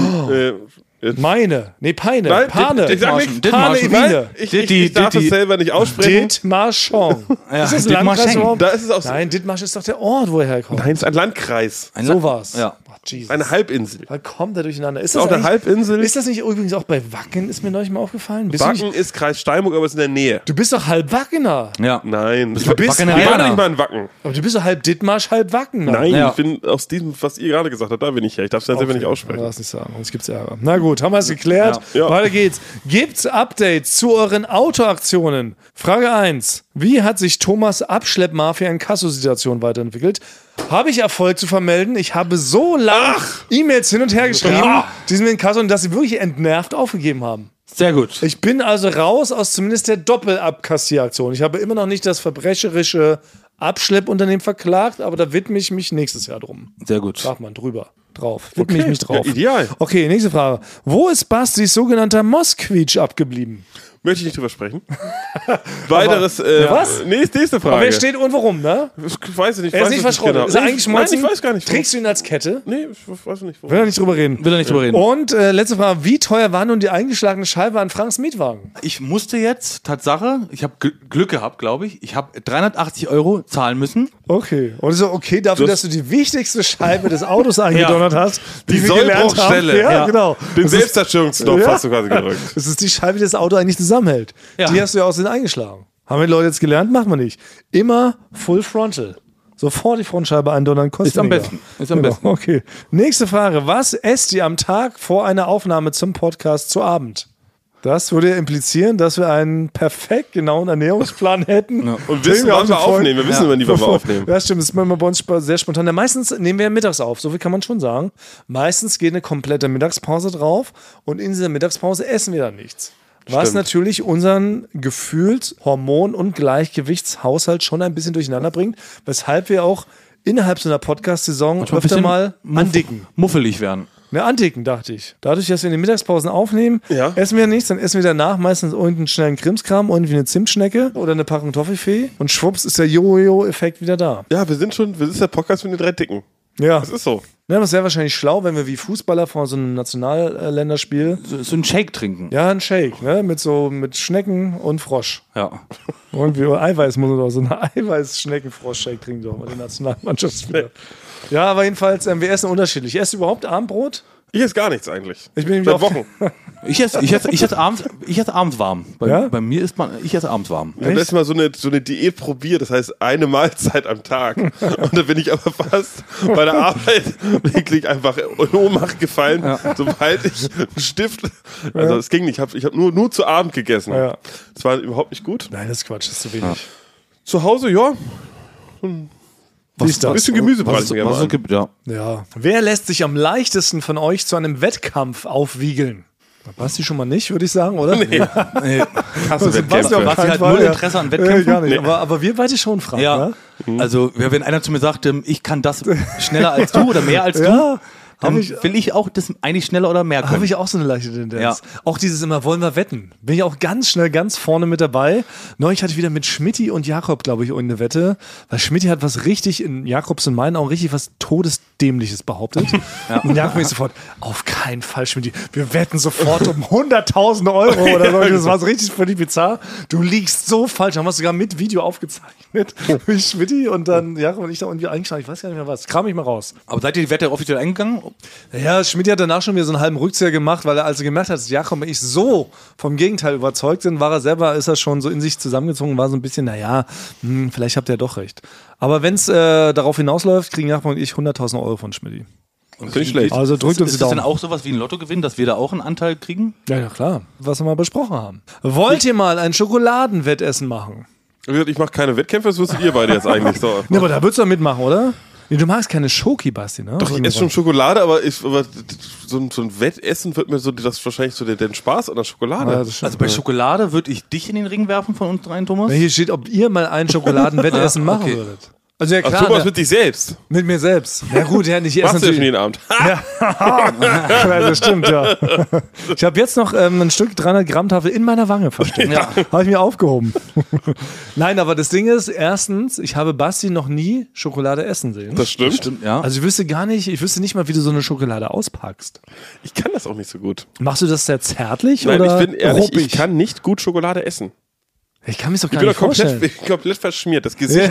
Meine. Nee, Peine. Nein, Pane. ich sag nicht, Pane Dithmarschen. Ewine. ich darf es selber nicht aussprechen. Dithmarschen. Ja, Ist das ein Dithmarschen. Landkreis überhaupt? Da ist es auch Nein, Dithmarsch ist doch der Ort, wo er herkommt. Nein, es ist ein Landkreis. So war's. Ja. Ach, Jesus. Eine Halbinsel. Da kommt er durcheinander. Ist Auch das eine eigentlich- Halbinsel. Ist das nicht übrigens auch bei Wacken? Ist mir neulich mal aufgefallen. Bist du, Wacken nicht, ist Kreis Steinburg, aber es ist in der Nähe. du bist doch halb Wackener. Ja. Nein. Ich Du bist Wackener war Werner. nicht mal in Wacken. Aber du bist doch halb Dithmarsch, halb Wackener. Nein, Ja. ich bin aus diesem, was ihr gerade gesagt habt, da bin ich her. Ich darf es ja selber nicht aussprechen. Das nicht sagen, sonst gibt's Ärger. Na gut, haben wir es geklärt. Ja. Weiter geht's. Gibt's Updates zu euren Autoaktionen? Frage 1. Wie hat sich Thomas Abschleppmafia in Kasso-Situation weiterentwickelt? Habe ich Erfolg zu vermelden? Ich habe so lange E-Mails hin und her geschrieben, die sind mir in Kasso, und dass sie wirklich entnervt aufgegeben haben. Sehr gut. Ich bin also raus aus zumindest der Doppelabkassieraktion. Ich habe immer noch nicht das verbrecherische Abschleppunternehmen verklagt, aber da widme ich mich nächstes Jahr drum. Sehr gut. Sag mal, drauf. Widme ich mich drauf. Ja, ideal. Okay, nächste Frage. Wo ist Bastis sogenannter Moskvitsch abgeblieben? Möchte ich nicht drüber sprechen. Weiteres. Was? Nächste Frage. Aber wer steht und warum, ne? Ich weiß es nicht. Er ist weiß nicht es verschrottet. genau. Ist er Nee, eigentlich schmolzen? Nein, ich weiß gar nicht. Trägst du ihn als Kette? Nee, ich weiß nicht. Will er nicht drüber reden. Will er nicht drüber reden. Und letzte Frage. Wie teuer war nun die eingeschlagene Scheibe an Franks Mietwagen? Ich musste jetzt, Tatsache, ich habe Glück gehabt, glaube ich. Ich habe 380 € zahlen müssen. Okay. Und so okay dafür, dass du die wichtigste Scheibe des Autos eingedonnert hast, Die wir gelernt haben. Sollbruchstelle. Ja, Ja. genau. Den Das ist- Selbstzerstörungsknopf Ja. hast du quasi gedrückt. Das ist die Scheibe, die das Auto eigentlich zusammenhält. Ja. Die hast du ja aus den eingeschlagen. Haben wir die Leute jetzt gelernt? Machen wir nicht. Immer Full Frontal. Sofort die Frontscheibe eindonnern, kostet Ist am weniger. besten. Ist am besten. Okay. Nächste Frage. Was esst ihr am Tag vor einer Aufnahme zum Podcast zu Abend? Das würde ja implizieren, dass wir einen perfekt genauen Ernährungsplan hätten. Und wissen, wann wir aufnehmen. Wir wissen immer nie, wann wir aufnehmen. Ja, stimmt. Das ist manchmal bei uns sehr spontan. Ja, meistens nehmen wir ja mittags auf. So viel kann man schon sagen. Meistens geht eine komplette Mittagspause drauf und in dieser Mittagspause essen wir dann nichts. Was Stimmt. natürlich unseren gefühlt Hormon- und Gleichgewichtshaushalt schon ein bisschen durcheinander bringt, weshalb wir auch innerhalb so einer Podcast-Saison Manchmal ein öfter bisschen mal andicken. Muffelig werden. Ne, andicken, dachte ich. Dadurch, dass wir in den Mittagspausen aufnehmen, Ja. essen wir nichts, dann essen wir danach meistens irgendeinen schnellen Krimskram, irgendwie eine Zimtschnecke oder eine Packung Toffifee und schwupps ist der Jojo-Effekt wieder da. Ja, wir sind der Podcast mit den 3 Dicken. Ja. Das ist so. Ja, das wäre wahrscheinlich schlau, wenn wir wie Fußballer vor so einem Nationalländerspiel So ein Shake trinken. ja, ein Shake, ne? Mit Schnecken und Frosch. Ja. Irgendwie Eiweiß muss man doch so eine Eiweiß-Schnecken-Frosch-Shake trinken, doch mal die Nationalmannschaftsspieler. Ja, aber jedenfalls, wir essen unterschiedlich. Esst ihr überhaupt Abendbrot? Ich esse gar nichts eigentlich. Ich bin Seit auch- Wochen. Ich esse abends warm. Ja? Bei mir ist ich esse abends warm. Ich habe letztes Mal so eine Diät probiert, das heißt eine Mahlzeit am Tag. Und da bin ich aber fast bei der Arbeit wirklich einfach in Ohnmacht gefallen, sobald ich einen Stift, also es ging nicht, ich hab nur zu Abend gegessen. Ja. Das war überhaupt nicht gut. Nein, das ist Quatsch, das ist zu wenig. Zu Hause, ja, Wie ist ein das? bisschen Gemüse Was es so gibt, ja. Ja. Wer lässt sich am leichtesten von euch zu einem Wettkampf aufwiegeln? Basti schon mal nicht, würde ich sagen, oder? Nee. Basti auf Basti keinen hat Fall, null ja. Interesse an Wettkämpfen. Gar nicht. Aber wir beide schon, Frank. Ja. Ne? Also, wenn einer zu mir sagt, ich kann das schneller als du oder mehr als Ja. du, dann will ich auch das eigentlich schneller oder mehr können. Habe ich auch so eine leichte Tendenz. Ja. Auch dieses immer, wollen wir wetten? Bin ich auch ganz schnell ganz vorne mit dabei. Neulich hatte ich wieder mit Schmidti und Jakob, glaube ich, eine Wette. Weil Schmidti hat was richtig, in Jakobs und meinen Augen richtig was Todesdämliches behauptet. Und Jakob mich sofort, auf keinen Fall, Schmidti. Wir wetten sofort um 100.000 € oder so. Das war so richtig völlig bizarr. Du liegst so falsch. Haben wir es sogar mit Video aufgezeichnet. Mit Schmidti und dann Jakob und ich da irgendwie eingeschlagen. Ich weiß gar nicht mehr was. Kram ich mal raus. Aber seid ihr die Wette offiziell eingegangen? Ja, Schmidt hat danach schon wieder so einen halben Rückzieher gemacht, weil er also gemerkt hat, dass Jakob und ich so vom Gegenteil überzeugt sind, ist er schon so in sich zusammengezogen, war so ein bisschen, vielleicht habt ihr ja doch recht. Aber wenn es darauf hinausläuft, kriegen Jakob und ich 100.000 € von Schmidt. Das ist nicht schlecht. Also drückt uns die Ist das Daumen. denn auch sowas wie ein Lottogewinn, dass wir da auch einen Anteil kriegen? Ja, klar. Was wir mal besprochen haben. Wollt ihr mal ein Schokoladenwettessen machen? Wie gesagt, ich mache keine Wettkämpfe, das wusstet ihr beide jetzt eigentlich. So. Ne, aber da würdest du doch mitmachen, oder? Nee, du magst keine Schoki, Basti, ne? Doch, ich esse schon Schokolade, aber so ein Wettessen wird mir so das wahrscheinlich so den Spaß an der Schokolade. Ja, das stimmt. Also bei Schokolade würde ich dich in den Ring werfen von uns dreien, Thomas. Hier steht, ob ihr mal ein Schokoladenwettessen machen würdet. Also ja Ach, klar, Thomas mit sich selbst. mit mir selbst. Ja gut, ja, nicht Machst erst du ja schon natürlich. jeden Abend. Ja, das stimmt, ja. Ich habe jetzt noch ein Stück 300 Gramm Tafel in meiner Wange versteckt. Ja. Habe ich mir aufgehoben. Nein, aber das Ding ist, erstens, ich habe Basti noch nie Schokolade essen sehen. Das stimmt. Stimmt, ja. Also ich wüsste nicht mal, wie du so eine Schokolade auspackst. Ich kann das auch nicht so gut. Machst du das sehr zärtlich Nein, oder ich bin ehrlich, ruppig? ich kann nicht gut Schokolade essen. Ich kann mich doch Ich gar bin nicht doch vorstellen. komplett verschmiert. Das Gesicht,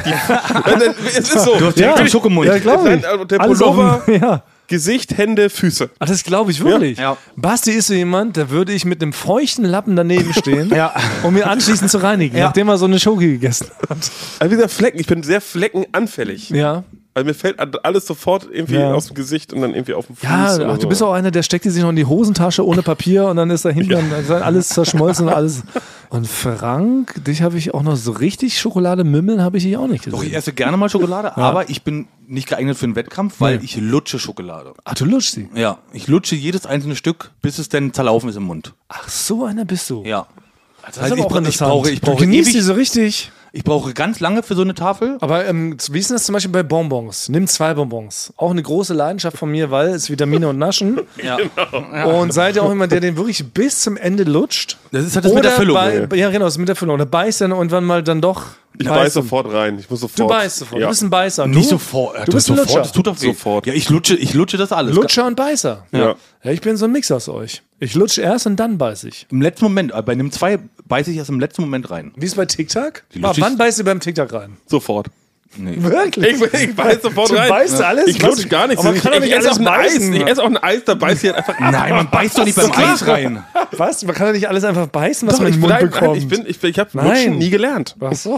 es ist so. Du hast direkt den Schokomund. Ja, glaube ich. Der Alles Pullover, auf dem- ja. Gesicht, Hände, Füße. Ach, das glaube ich wirklich. Ja. Basti ist so jemand, da würde ich mit einem feuchten Lappen daneben stehen, um ihn anschließend zu reinigen, nachdem er so eine Schoki gegessen hat. Also wie gesagt, Flecken. Ich bin sehr fleckenanfällig. Ja. Also mir fällt alles sofort irgendwie Ja. aus dem Gesicht und dann irgendwie auf dem Fuß. Ja, oder ach, so. du bist auch einer, der steckt die sich noch in die Hosentasche ohne Papier und dann ist dahinter dann ist alles zerschmolzen und alles. Und Frank, dich habe ich auch noch so richtig Schokolade mümmeln, habe ich dich auch nicht gesehen. Doch, ich esse gerne mal Schokolade, aber ich bin nicht geeignet für einen Wettkampf, weil ich lutsche Schokolade. Ach, du lutschst sie. Ja, ich lutsche jedes einzelne Stück, bis es dann zerlaufen ist im Mund. Ach, so einer bist du. Ja. Das heißt, ist aber auch ich interessant. brauche du genießt ewig- die so richtig. Ich brauche ganz lange für so eine Tafel. Aber wie ist denn das zum Beispiel bei Bonbons? Nimm 2 Bonbons. Auch eine große Leidenschaft von mir, weil es Vitamine und Naschen. Ja. Und seid ihr auch jemand, der den wirklich bis zum Ende lutscht? Das hat das mit der Füllung. Ja, genau, das ist mit der Füllung. Oder beißt dann irgendwann mal dann doch. Ich beiß sofort rein. Ich muss sofort. Du beißt sofort. Ja. Du bist ein Beißer. Nicht du? sofort. Du bist ein Lutscher. Das tut doch weh. Sofort. Ja, ich lutsche das alles. Lutscher und Beißer. Ja. Ja, ich bin so ein Mix aus euch. Ich lutsche erst und dann beiß ich. Im letzten Moment, bei einem 2 beiße ich erst im letzten Moment rein. Wie ist bei TikTok? lutsche ich- Wann beißt du beim TikTok rein? Sofort. Nee. Wirklich? Ich beiß sofort Du rein. beißt alles? Ich lutsch gar nichts. Aber man kann doch ich nicht esse alles auch ein Eis. beißen. Ich esse auch ein Eis, da beiß ich halt einfach ab. Nein, man beißt doch nicht beim Eis rein. Was? Man kann doch nicht alles einfach beißen, was Doch, man in ich den Mund bin bekommt. ich habe Nein. Lutschen nie gelernt. Ach so.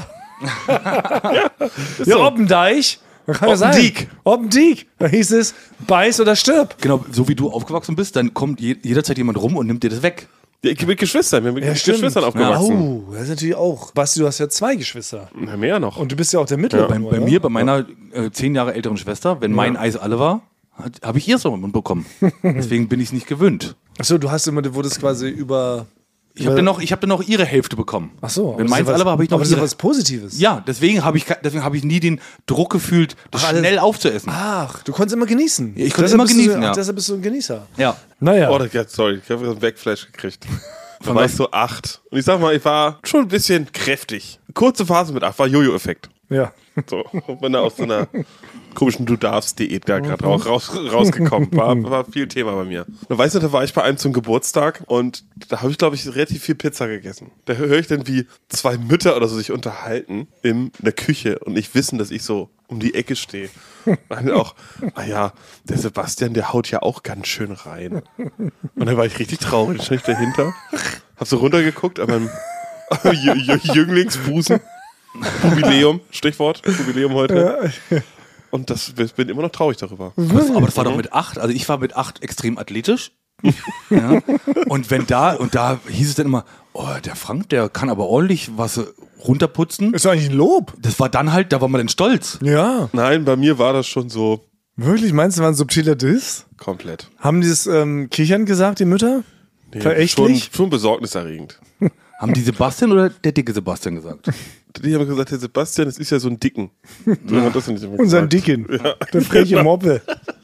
Ist Ja, so. Oppendeich. Kann ja sein. Oppendiek. Oppendiek. Da hieß es, beiß oder stirb. Genau, so wie du aufgewachsen bist, dann kommt jederzeit jemand rum und nimmt dir das weg. Ja, ich bin mit Geschwistern. Wir sind mit stimmt. Geschwistern aufgewachsen. Oh, das ist natürlich auch. Basti, du hast ja 2 Geschwister. Na, mehr noch. Und du bist ja auch der Mittlere. Bei mir, bei meiner 10 Jahre älteren Schwester, wenn mein Eis alle war, habe ich ihr so im Mund bekommen. Deswegen bin ich es nicht gewöhnt. Achso, du wurdest quasi über. Ich habe dann noch ihre Hälfte bekommen. Achso. Wenn meins alle war, habe ich noch aber das ist ja ihre. was Positives. Ja, deswegen habe ich nie den Druck gefühlt, das schnell aufzuessen. Ach, du konntest immer genießen. Ich konnte Deshalb immer bist genießen, du, ja. Deshalb bist du ein Genießer. Ja. Naja. Oh, sorry, ich habe einen Backflash gekriegt. Da war ich so 8. Und ich sag mal, ich war schon ein bisschen kräftig. Kurze Phase mit 8 war Jojo-Effekt. Ja. So, bin da aus so einer komischen Du-Darfst-Diät da gerade rausgekommen. War viel Thema bei mir. Und weißt du, da war ich bei einem zum Geburtstag und da habe ich, glaube ich, relativ viel Pizza gegessen. Da höre ich dann, wie 2 Mütter oder so sich unterhalten in der Küche und nicht wissen, dass ich so um die Ecke stehe. Und auch, ja, der Sebastian, der haut ja auch ganz schön rein. Und dann war ich richtig traurig, stand ich dahinter, hab so runtergeguckt an meinem Jünglingsbusen. Jubiläum, Stichwort, Jubiläum heute. Und bin immer noch traurig darüber. Aber das war doch mit 8. Also ich war mit 8 extrem athletisch. Ja. Und da hieß es dann immer, oh, der Frank, der kann aber ordentlich was runterputzen. Ist doch eigentlich ein Lob. Das war dann halt, da war man dann stolz. Ja. Nein, bei mir war das schon so Wirklich? Meinst du, war ein subtiler Diss? komplett. Haben die das Kichern gesagt, die Mütter? Verächtlich? Schon besorgniserregend. Haben die Sebastian oder der dicke Sebastian gesagt? Die haben gesagt, Herr Sebastian, es ist ja so ein Dicken. So hat das nicht immer Unseren gesagt. Dicken. Der freche Moppe.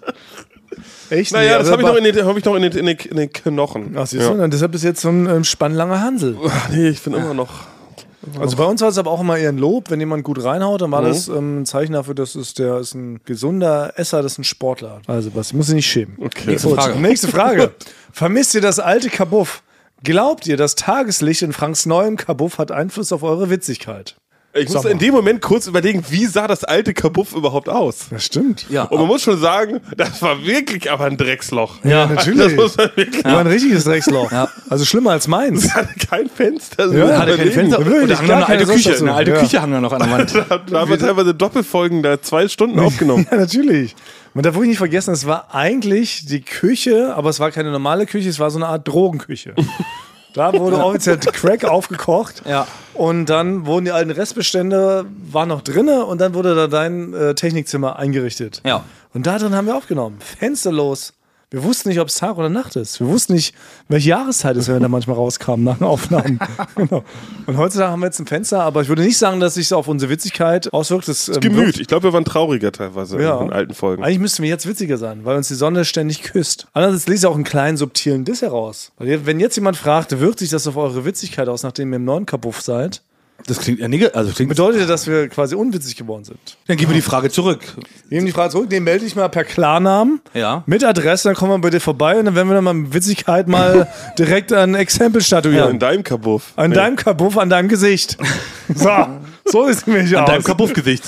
Echt? Naja, das habe ich aber- noch in den Knochen. Ach, siehst du, dann deshalb ist jetzt so ein spannlanger Hansel. Ach nee, ich bin immer noch. Also bei uns war es aber auch immer eher ein Lob, wenn jemand gut reinhaut, dann war das ein Zeichen dafür, der ist ein gesunder Esser, das ist ein Sportler. Also was, muss ich nicht schämen. Okay. Nächste Frage. Nächste Frage. Vermisst ihr das alte Kabuff? Glaubt ihr, das Tageslicht in Franks neuem Kabuff hat Einfluss auf eure Witzigkeit? Ich musste Sommer. in dem Moment kurz überlegen, wie sah das alte Kabuff überhaupt aus? Das stimmt. Ja, Und man muss schon sagen, das war wirklich aber ein Drecksloch. Ja, natürlich. Das muss man wirklich. War ein richtiges Drecksloch. Ja. Also schlimmer als meins. Es hatte kein Fenster. Ja, hatte kein Fenster. Wirklich, Und da hang gar noch keine eine alte Küche. Sonderstation. Eine alte Ja. Küche hang da noch an der Wand. Da haben wir teilweise Doppelfolgen da 2 Stunden aufgenommen. Ja, natürlich. Man darf wirklich nicht vergessen, es war eigentlich die Küche, aber es war keine normale Küche, es war so eine Art Drogenküche. Da wurde offiziell Crack aufgekocht Ja. und dann wurden die alten Restbestände, waren noch drinne und dann wurde da dein Technikzimmer eingerichtet. Ja. Und da drin haben wir aufgenommen. Fensterlos. Wir wussten nicht, ob es Tag oder Nacht ist. Wir wussten nicht, welche Jahreszeit es, wenn wir da manchmal rauskamen nach den Aufnahmen. Genau. Und heutzutage haben wir jetzt ein Fenster, aber ich würde nicht sagen, dass sich es auf unsere Witzigkeit auswirkt. Das Gemüt. Ich glaube, wir waren trauriger teilweise Ja. in den alten Folgen. Eigentlich müssten wir jetzt witziger sein, weil uns die Sonne ständig küsst. Andererseits lese ich auch einen kleinen subtilen Diss heraus. Weil wenn jetzt jemand fragt, wirkt sich das auf eure Witzigkeit aus, nachdem ihr im neuen Kabuff seid, Das klingt ja negativ. Also klingt. bedeutet das, dass wir quasi unwitzig geworden sind. Dann geben wir die Frage zurück. Wir nehmen die Frage zurück, den melde ich mal per Klarnamen Ja. mit Adresse, dann kommen wir bei dir vorbei und dann werden wir dann mal mit Witzigkeit mal direkt ein Exempel Ja, statuieren. in deinem Kabuff. An deinem Kabuff, an deinem Gesicht. So ist es nämlich aus. Deinem Kapuffgesicht.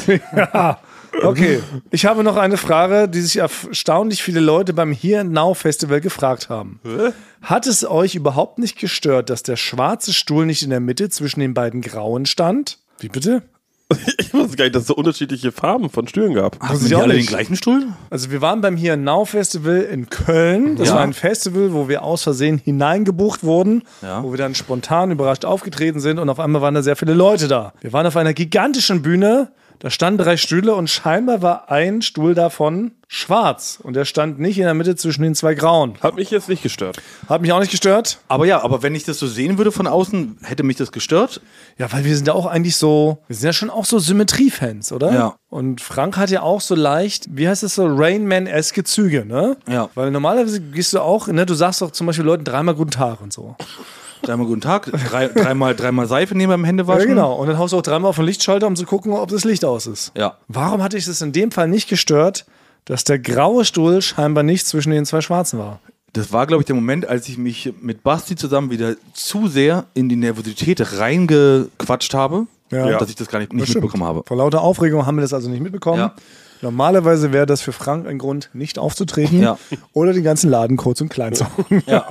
Okay, ich habe noch eine Frage, die sich erstaunlich viele Leute beim Here and Now Festival gefragt haben. Hat es euch überhaupt nicht gestört, dass der schwarze Stuhl nicht in der Mitte zwischen den beiden grauen stand? Wie bitte? Ich wusste gar nicht, dass es so unterschiedliche Farben von Stühlen gab. Haben ich die auch alle den nicht. gleichen Stuhl? Also wir waren beim Here and Now Festival in Köln. Das Ja. war ein Festival, wo wir aus Versehen hineingebucht wurden, Ja. wo wir dann spontan überrascht aufgetreten sind und auf einmal waren da sehr viele Leute da. Wir waren auf einer gigantischen Bühne, da standen 3 Stühle und scheinbar war ein Stuhl davon schwarz und der stand nicht in der Mitte zwischen den 2 grauen. Hat mich jetzt nicht gestört. Hat mich auch nicht gestört. Aber ja, aber wenn ich das so sehen würde von außen, hätte mich das gestört. Ja, weil wir sind ja auch eigentlich so, wir sind ja schon auch so Symmetrie-Fans, oder? Ja. Und Frank hat ja auch so leicht, wie heißt das so, Rain Man-eske Züge, ne? Ja. Weil normalerweise gehst du auch, ne, du sagst doch zum Beispiel Leuten 3-mal guten Tag und so. Dreimal guten Tag, dreimal Seife nehmen beim Händewaschen. Ja, genau. Und dann haust du auch 3-mal auf den Lichtschalter, um zu gucken, ob das Licht aus ist. Ja. Warum hatte ich es in dem Fall nicht gestört, dass der graue Stuhl scheinbar nicht zwischen den 2 schwarzen war? Das war, glaube ich, der Moment, als ich mich mit Basti zusammen wieder zu sehr in die Nervosität reingequatscht habe, Ja. dass ich das gar nicht Das stimmt. mitbekommen habe. Vor lauter Aufregung haben wir das also nicht mitbekommen. Ja. Normalerweise wäre das für Frank ein Grund, nicht aufzutreten Ja. oder den ganzen Laden kurz und klein zu machen. Ja.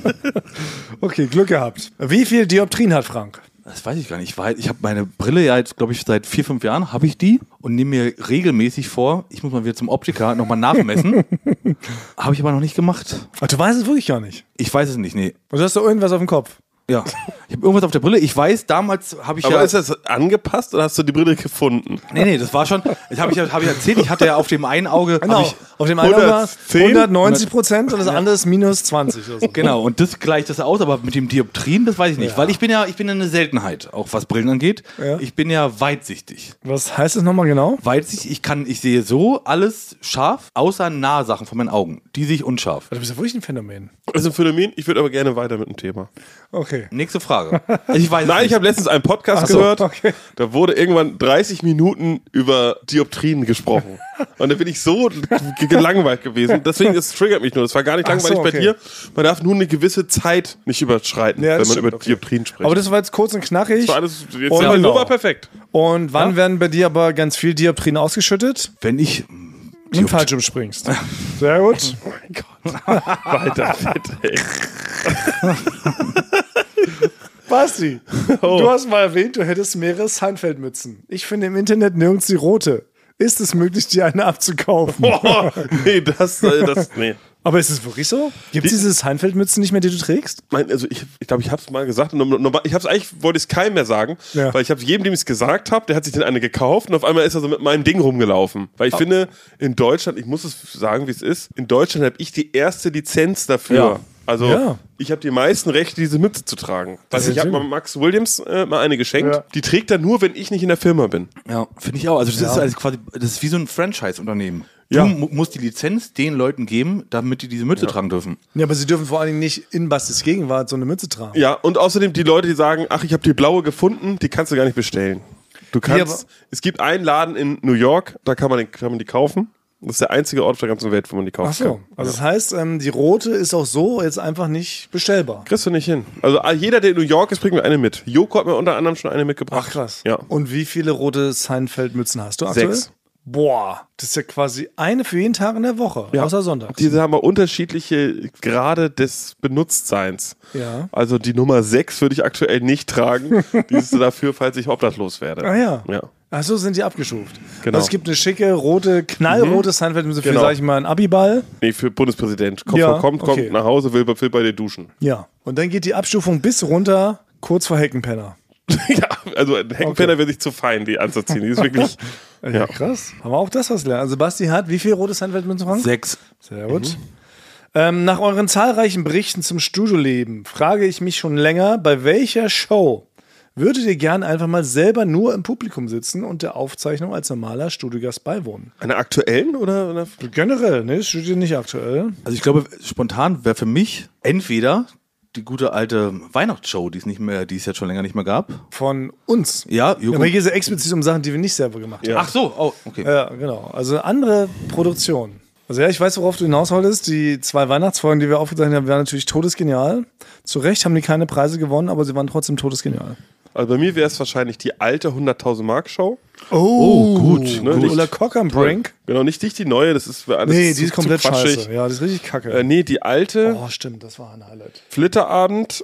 Okay, Glück gehabt. Wie viel Dioptrien hat Frank? Das weiß ich gar nicht. Ich habe meine Brille ja jetzt, glaube ich, seit 4-5 Jahren habe ich die und nehme mir regelmäßig vor, ich muss mal wieder zum Optiker nochmal nachmessen. Habe ich aber noch nicht gemacht. Ach, du weißt es wirklich gar nicht. Ich weiß es nicht, nee. Also hast du irgendwas auf dem Kopf? Ja. Ich habe irgendwas auf der Brille. Ich weiß, damals habe ich Aber ja... ist das angepasst oder hast du die Brille gefunden? Nee, das war schon... Das habe ich erzählt. Ich hatte ja auf dem einen Auge... Genau. hab Ich, Auf dem einen Auge 110? 190% und das andere ist minus 20 oder so. genau, und das gleicht das aus, aber mit dem Dioptrien, das weiß ich nicht. Ja. Weil ich bin ja eine Seltenheit, auch was Brillen angeht. Ja. Ich bin ja weitsichtig. Was heißt das nochmal genau? Weitsichtig, ich sehe so alles scharf, außer Nahsachen von meinen Augen. Die sehe ich unscharf. Du bist ja wirklich ein Phänomen. Das ist ein Phänomen. Ich würde aber gerne weiter mit dem Thema. Okay. Nächste Frage. Also ich weiß es Nein, nicht. ich habe letztens einen Podcast Ach so, gehört. okay. Da wurde irgendwann 30 Minuten über Dioptrien gesprochen. Und da bin ich so gelangweilt gewesen. Deswegen, es triggert mich nur. Das war gar nicht Ach langweilig so, bei okay. dir. Man darf nur eine gewisse Zeit nicht überschreiten, Ja, wenn das man stimmt, über okay. Dioptrien spricht. Aber das war jetzt kurz und knackig. das war alles, jetzt Und ja, genau. so war perfekt. Und wann werden bei dir aber ganz viel Dioptrien ausgeschüttet? Wenn ich... Wenn du Fallschirm springst. Sehr gut. Weiter, bitte, ey. Basti, du hast mal erwähnt, du hättest mehrere Seinfeld-Mützen. Ich finde im Internet nirgends die rote. Ist es möglich, dir eine abzukaufen? Boah, nee, nee. Aber ist es wirklich so? Gibt es diese Seinfeld-Mützen nicht mehr, die du trägst? Also ich glaube, ich habe es mal gesagt. Und ich habe es eigentlich, wollte ich es keinem mehr sagen, Ja. weil ich habe jedem, dem ich es gesagt habe, der hat sich dann eine gekauft und auf einmal ist er so mit meinem Ding rumgelaufen. Weil ich finde, in Deutschland, ich muss es sagen, wie es ist, in Deutschland habe ich die erste Lizenz dafür. Ja. Also Ja. ich habe die meisten Rechte, diese Mütze zu tragen. Also ich habe mal Max Williams mal eine geschenkt. Ja. Die trägt er nur, wenn ich nicht in der Firma bin. Ja, finde ich auch. Also das ist also quasi, das ist wie so ein Franchise-Unternehmen. Ja. Du musst die Lizenz den Leuten geben, damit die diese Mütze tragen dürfen. Ja, aber sie dürfen vor allen Dingen nicht in Bastis Gegenwart so eine Mütze tragen. Ja, und außerdem die Leute, die sagen, ach, ich habe die blaue gefunden, die kannst du gar nicht bestellen. Du kannst, aber- es gibt einen Laden in New York, da kann man die kaufen. Das ist der einzige Ort auf der ganzen Welt, wo man die kaufen Ach so, kann. also das heißt, die rote ist auch so jetzt einfach nicht bestellbar. Kriegst du nicht hin. Also jeder, der in New York ist, bringt mir eine mit. Joko hat mir unter anderem schon eine mitgebracht. Ach krass. Ja. Und wie viele rote Seinfeld-Mützen hast du aktuell? 6. Boah, das ist ja quasi eine für jeden Tag in der Woche, außer Sonntags. Diese haben aber unterschiedliche Grade des Benutztseins. Ja. Also die Nummer 6 würde ich aktuell nicht tragen. Die ist dafür, falls ich obdachlos werde. Ah ja. Ja. Ach so, sind die abgeschuft. Genau. Also es gibt eine schicke, rote, knallrote Seinfeld-Mütze für, Genau. sag ich mal, einen Abiball. Nee, für Bundespräsident. Ja, Kommt okay. nach Hause, will bei dir duschen. Ja. Und dann geht die Abstufung bis runter, kurz vor Heckenpenner. Ja, also ein Heckenpenner wird sich zu fein, die anzuziehen. Die ist wirklich... Ja, krass. Haben wir auch das was lernen. Also Basti hat wie viele rote Seinfeld-Mützen, Frank? 6. Sehr gut. Nach euren zahlreichen Berichten zum Studioleben frage ich mich schon länger, bei welcher Show würdet ihr gern einfach mal selber nur im Publikum sitzen und der Aufzeichnung als normaler Studiogast beiwohnen? Einer aktuellen oder? Generell, ne? Das Studio nicht aktuell. Also ich glaube, spontan wäre für mich entweder die gute alte Weihnachtsshow, die es jetzt schon länger nicht mehr gab. Von uns. Ja, Ja, aber hier geht es ja explizit um Sachen, die wir nicht selber gemacht haben. Ja. Ach so, oh, okay. Ja, genau. Also eine andere Produktion. Also ja, ich weiß, worauf du hinaus wolltest. Die 2 Weihnachtsfolgen, die wir aufgezeichnet haben, waren natürlich todesgenial. Zu Recht haben die keine Preise gewonnen, aber sie waren trotzdem todesgenial. Also bei mir wäre es wahrscheinlich die alte 100.000 Mark Show. Oh, gut. Ne, Die nicht- Ulla Cock am Brink. Genau, nicht die neue, das ist alles Nee, zu, die ist komplett zu quatschig. scheiße. Ja, das ist richtig kacke. Nee, die alte Oh, stimmt, das war ein Highlight. Flitterabend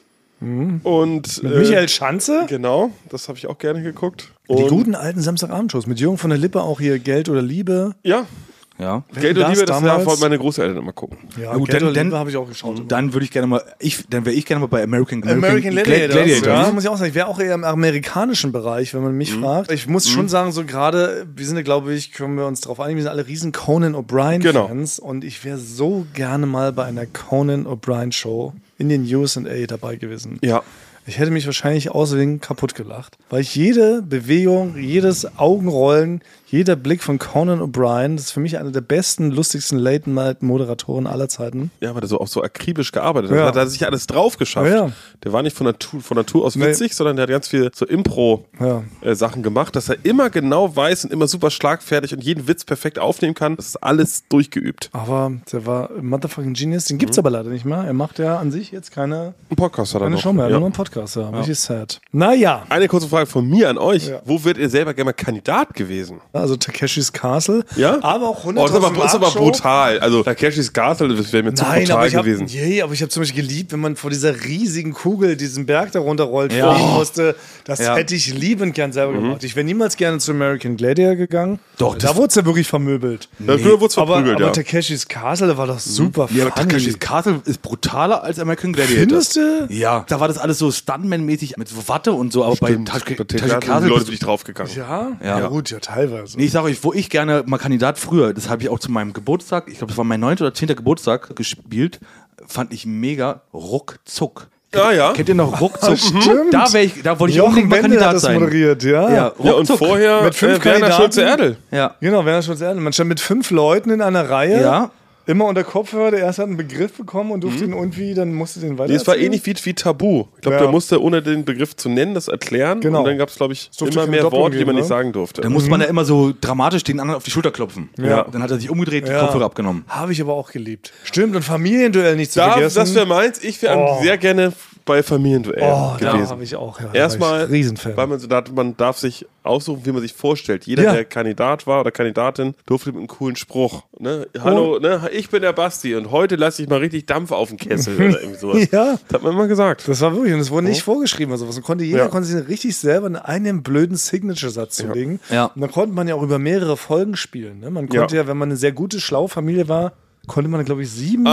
und Michael Schanze? Genau, das habe ich auch gerne geguckt. Die Und guten alten Samstagabendshows mit Jürgen von der Lippe, auch hier Geld oder Liebe. ja, Ja. Geld und das Liebe, das damals? wollten meine Großeltern immer gucken. Ja, gut, Geld oder dann- Liebe habe ich auch geschaut. Dann würde ich gerne mal, dann wäre ich gerne mal bei American Gladiators. Ja, muss ich auch sagen. Ich wäre auch eher im amerikanischen Bereich, wenn man mich fragt. Ich muss schon sagen, so gerade, wir sind ja, glaube ich, können wir uns darauf einigen, wir sind alle riesen Conan O'Brien-Fans. Und ich wäre so gerne mal bei einer Conan O'Brien-Show in den USA dabei gewesen. Ja. Ich hätte mich wahrscheinlich außerdem kaputt gelacht, weil ich jede Bewegung, jedes Augenrollen, jeder Blick von Conan O'Brien, das ist für mich einer der besten, lustigsten Late-Night-Moderatoren aller Zeiten. Ja, weil er so auch so akribisch gearbeitet hat. Ja. Da hat er sich alles drauf geschafft. Ja. Der war nicht von Natur aus Nee. witzig, sondern der hat ganz viel so Impro-Sachen gemacht, dass er immer genau weiß und immer super schlagfertig und jeden Witz perfekt aufnehmen kann. Das ist alles durchgeübt. Aber der war Motherfucking Genius, den gibt's aber leider nicht mehr. Er macht ja an sich jetzt keine Ein Podcast hat er noch. Show mehr, Ja. nur einen Podcast. Ja. Richtig sad. Naja, Eine kurze Frage von mir an euch. Ja. Wo wärt ihr selber gerne mal Kandidat gewesen? also Takeshis Castle. Ja? Aber auch 100.000 Oh, das ist aber Mark Show. brutal. Also, Takeshis Castle, das wäre mir zu Nein, brutal aber ich habe gewesen. zum Beispiel geliebt, wenn man vor dieser riesigen Kugel diesen Berg da runterrollt, fliegen musste. Das Ja. hätte ich liebend gern selber gemacht. Ich wäre niemals gerne zu American Gladiator gegangen. Doch, da das- wurde es ja wirklich vermöbelt. Da wurde es verprügelt, aber ja. Takeshis Castle, da war doch super Ja, aber funny. Takeshis Castle ist brutaler als American Gladiator. Findest du? Ja, da war das alles so Stuntman-mäßig mit Watte und so, aber bei Bei Takeshi die Castle Leute bist bin ich draufgegangen. Ja? Ja. Gut, ja, teilweise. Nee, ich sage euch, wo ich gerne mal Kandidat früher, das habe ich auch zu meinem Geburtstag, ich glaube, das war mein 9. oder 10. Geburtstag gespielt, fand ich mega Ruckzuck. Ja, ja. Kennt ihr noch Ruckzuck? Stimmt. Da wollte ich Jochen unbedingt mal Wendel hat Kandidat das sein. moderiert, ja. Ja, Ja, und Ruckzuck. vorher Mit 5 Werner Kandidaten. Schulze-Erdel. Ja. Genau, Werner Schulze-Erdel. Man stand mit 5 Leuten in einer Reihe. Ja. Immer unter Kopfhörer. Der erste hat einen Begriff bekommen und durfte ihn irgendwie, dann musste den weiter. Nee, es war ähnlich wie Tabu. Ich glaube, Ja. der musste, ohne den Begriff zu nennen, das erklären. Genau. Und dann gab es, glaube ich, durfte immer keine mehr Doppelung Worte, die man geben, nicht ne? sagen durfte. Da musste man ja immer so dramatisch den anderen auf die Schulter klopfen. Ja. Dann hat er sich umgedreht, die Ja. Kopfhörer abgenommen. Habe ich aber auch geliebt. Stimmt, und Familienduell nicht zu vergessen. Das wäre meins. Ich wäre sehr gerne bei Familienduell da gewesen. habe ich auch. Ja, Erstmal, war ich Riesenfan. weil man darf sich aussuchen, wie man sich vorstellt. Jeder, Ja. der Kandidat war oder Kandidatin, durfte mit einem coolen Spruch. Ne? Hallo, ne? Ich bin der Basti und heute lasse ich mal richtig Dampf auf den Kessel oder irgendwie sowas. Ja. Das hat man immer gesagt. Das war wirklich, und es wurde nicht vorgeschrieben oder sowas. Und jeder Ja. konnte sich richtig selber einen blöden Signature-Satz zulegen. Ja. Und dann konnte man ja auch über mehrere Folgen spielen. Ne? Man konnte ja, wenn man eine sehr gute, schlaue Familie war, konnte man, glaube ich,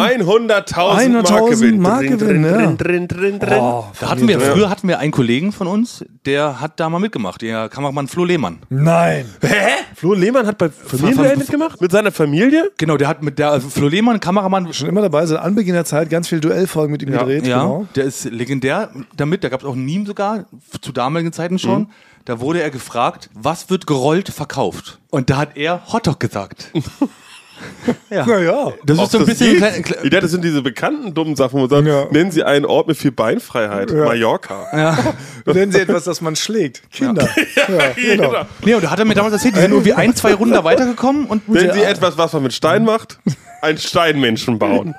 100.000 Mark gewinnen. Ja. Drin. Oh, Früher hatten wir einen Kollegen von uns, der hat da mal mitgemacht, der Kameramann Flo Lehmann. Nein. Flo Lehmann hat bei Familienduell mitgemacht? Mit seiner Familie? Genau, der hat Flo Lehmann, Kameramann, Schon immer dabei, seit Anbeginn der Zeit ganz viele Duellfolgen mit ihm gedreht. ja, Genau. der ist legendär damit, da gab es auch ein Meme sogar, zu damaligen Zeiten schon. Da wurde er gefragt, was wird gerollt verkauft? Und da hat er Hotdog gesagt. Naja. Das ist so ein bisschen... Ich dachte, das sind diese bekannten dummen Sachen, wo man sagt, Ja. nennen Sie einen Ort mit viel Beinfreiheit. Mallorca. Nennen Sie etwas, das man schlägt. Kinder. Ja, genau. Nee, und da hat er mir damals erzählt, die sind irgendwie 1-2 Runden da weitergekommen und Nennen Sie etwas, was man mit Stein macht, einen Steinmenschen bauen.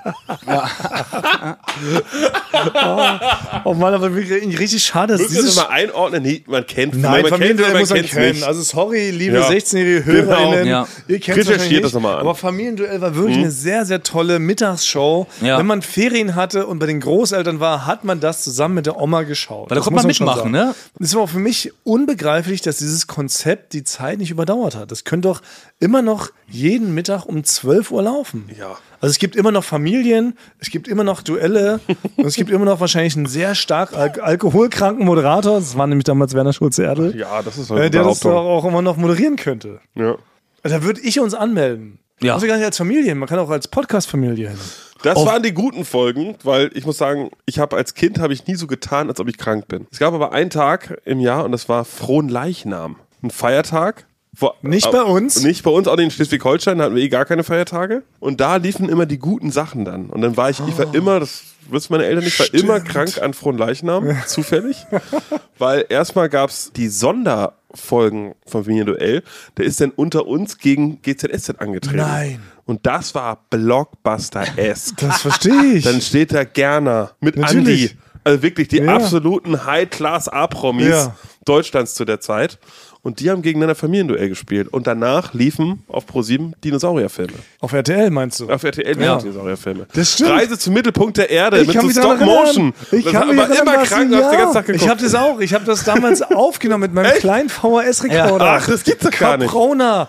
Oh Mann, aber wirklich richtig schade, dass Müssen wir das dieses... mal einordnen? Nee, man kennt Nein, Familienduell muss man kennt's kennen. nicht. Also sorry, liebe Ja. 16-jährige Genau. HörerInnen, Ja. ihr kennt es Recherchiert wahrscheinlich das nochmal nicht, an. aber Familienduell war wirklich eine sehr, sehr tolle Mittagsshow. Ja. Wenn man Ferien hatte und bei den Großeltern war, hat man das zusammen mit der Oma geschaut. Weil da Das konnte muss man schon mitmachen, sagen. ne? Es war auch für mich unbegreiflich, dass dieses Konzept die Zeit nicht überdauert hat. Das könnte doch immer noch jeden Mittag um 12 Uhr laufen. Ja. Also es gibt immer noch Familien, es gibt immer noch Duelle und es gibt immer noch wahrscheinlich einen sehr stark alkoholkranken Moderator. Das war nämlich damals Werner Schulze-Erdl. Ja, das ist eine Der das doch Behauptung. auch immer noch moderieren könnte. Ja. Da würde ich uns anmelden. Ja. Also gar nicht als Familie, man kann auch als Podcast-Familie hin. Das waren die guten Folgen, weil ich muss sagen, als Kind habe ich nie so getan, als ob ich krank bin. Es gab aber einen Tag im Jahr und das war Fronleichnam. Ein Feiertag. Nicht bei uns. Nicht bei uns, auch in Schleswig-Holstein, da hatten wir gar keine Feiertage. Und da liefen immer die guten Sachen dann. Und dann war ich war immer, das wissen meine Eltern nicht, war immer krank an Fronleichnam, zufällig. Weil erstmal gab es die Sonderfolgen von Familienduell. Der ist dann unter uns gegen GZSZ angetreten. Nein. Und das war Blockbuster-esque. Das verstehe ich. Dann steht da Gerner mit Natürlich. Andi. Also wirklich die Ja. absoluten High-Class-A-Promis Ja. Deutschlands zu der Zeit. Und die haben gegeneinander Familienduell gespielt. Und danach liefen auf ProSieben Dinosaurierfilme. Auf RTL meinst du? Auf RTL liefen Dinosaurierfilme. Das stimmt. Reise zum Mittelpunkt der Erde mit kann so mich daran Stop-Motion. erinnern. Ich kann mich war erinnern, immer was- krank, du hast den ganzen Tag geguckt. Ich habe das auch. Ich habe das damals aufgenommen mit meinem kleinen VHS-Rekorder. Ach, das gibt's doch gar nicht.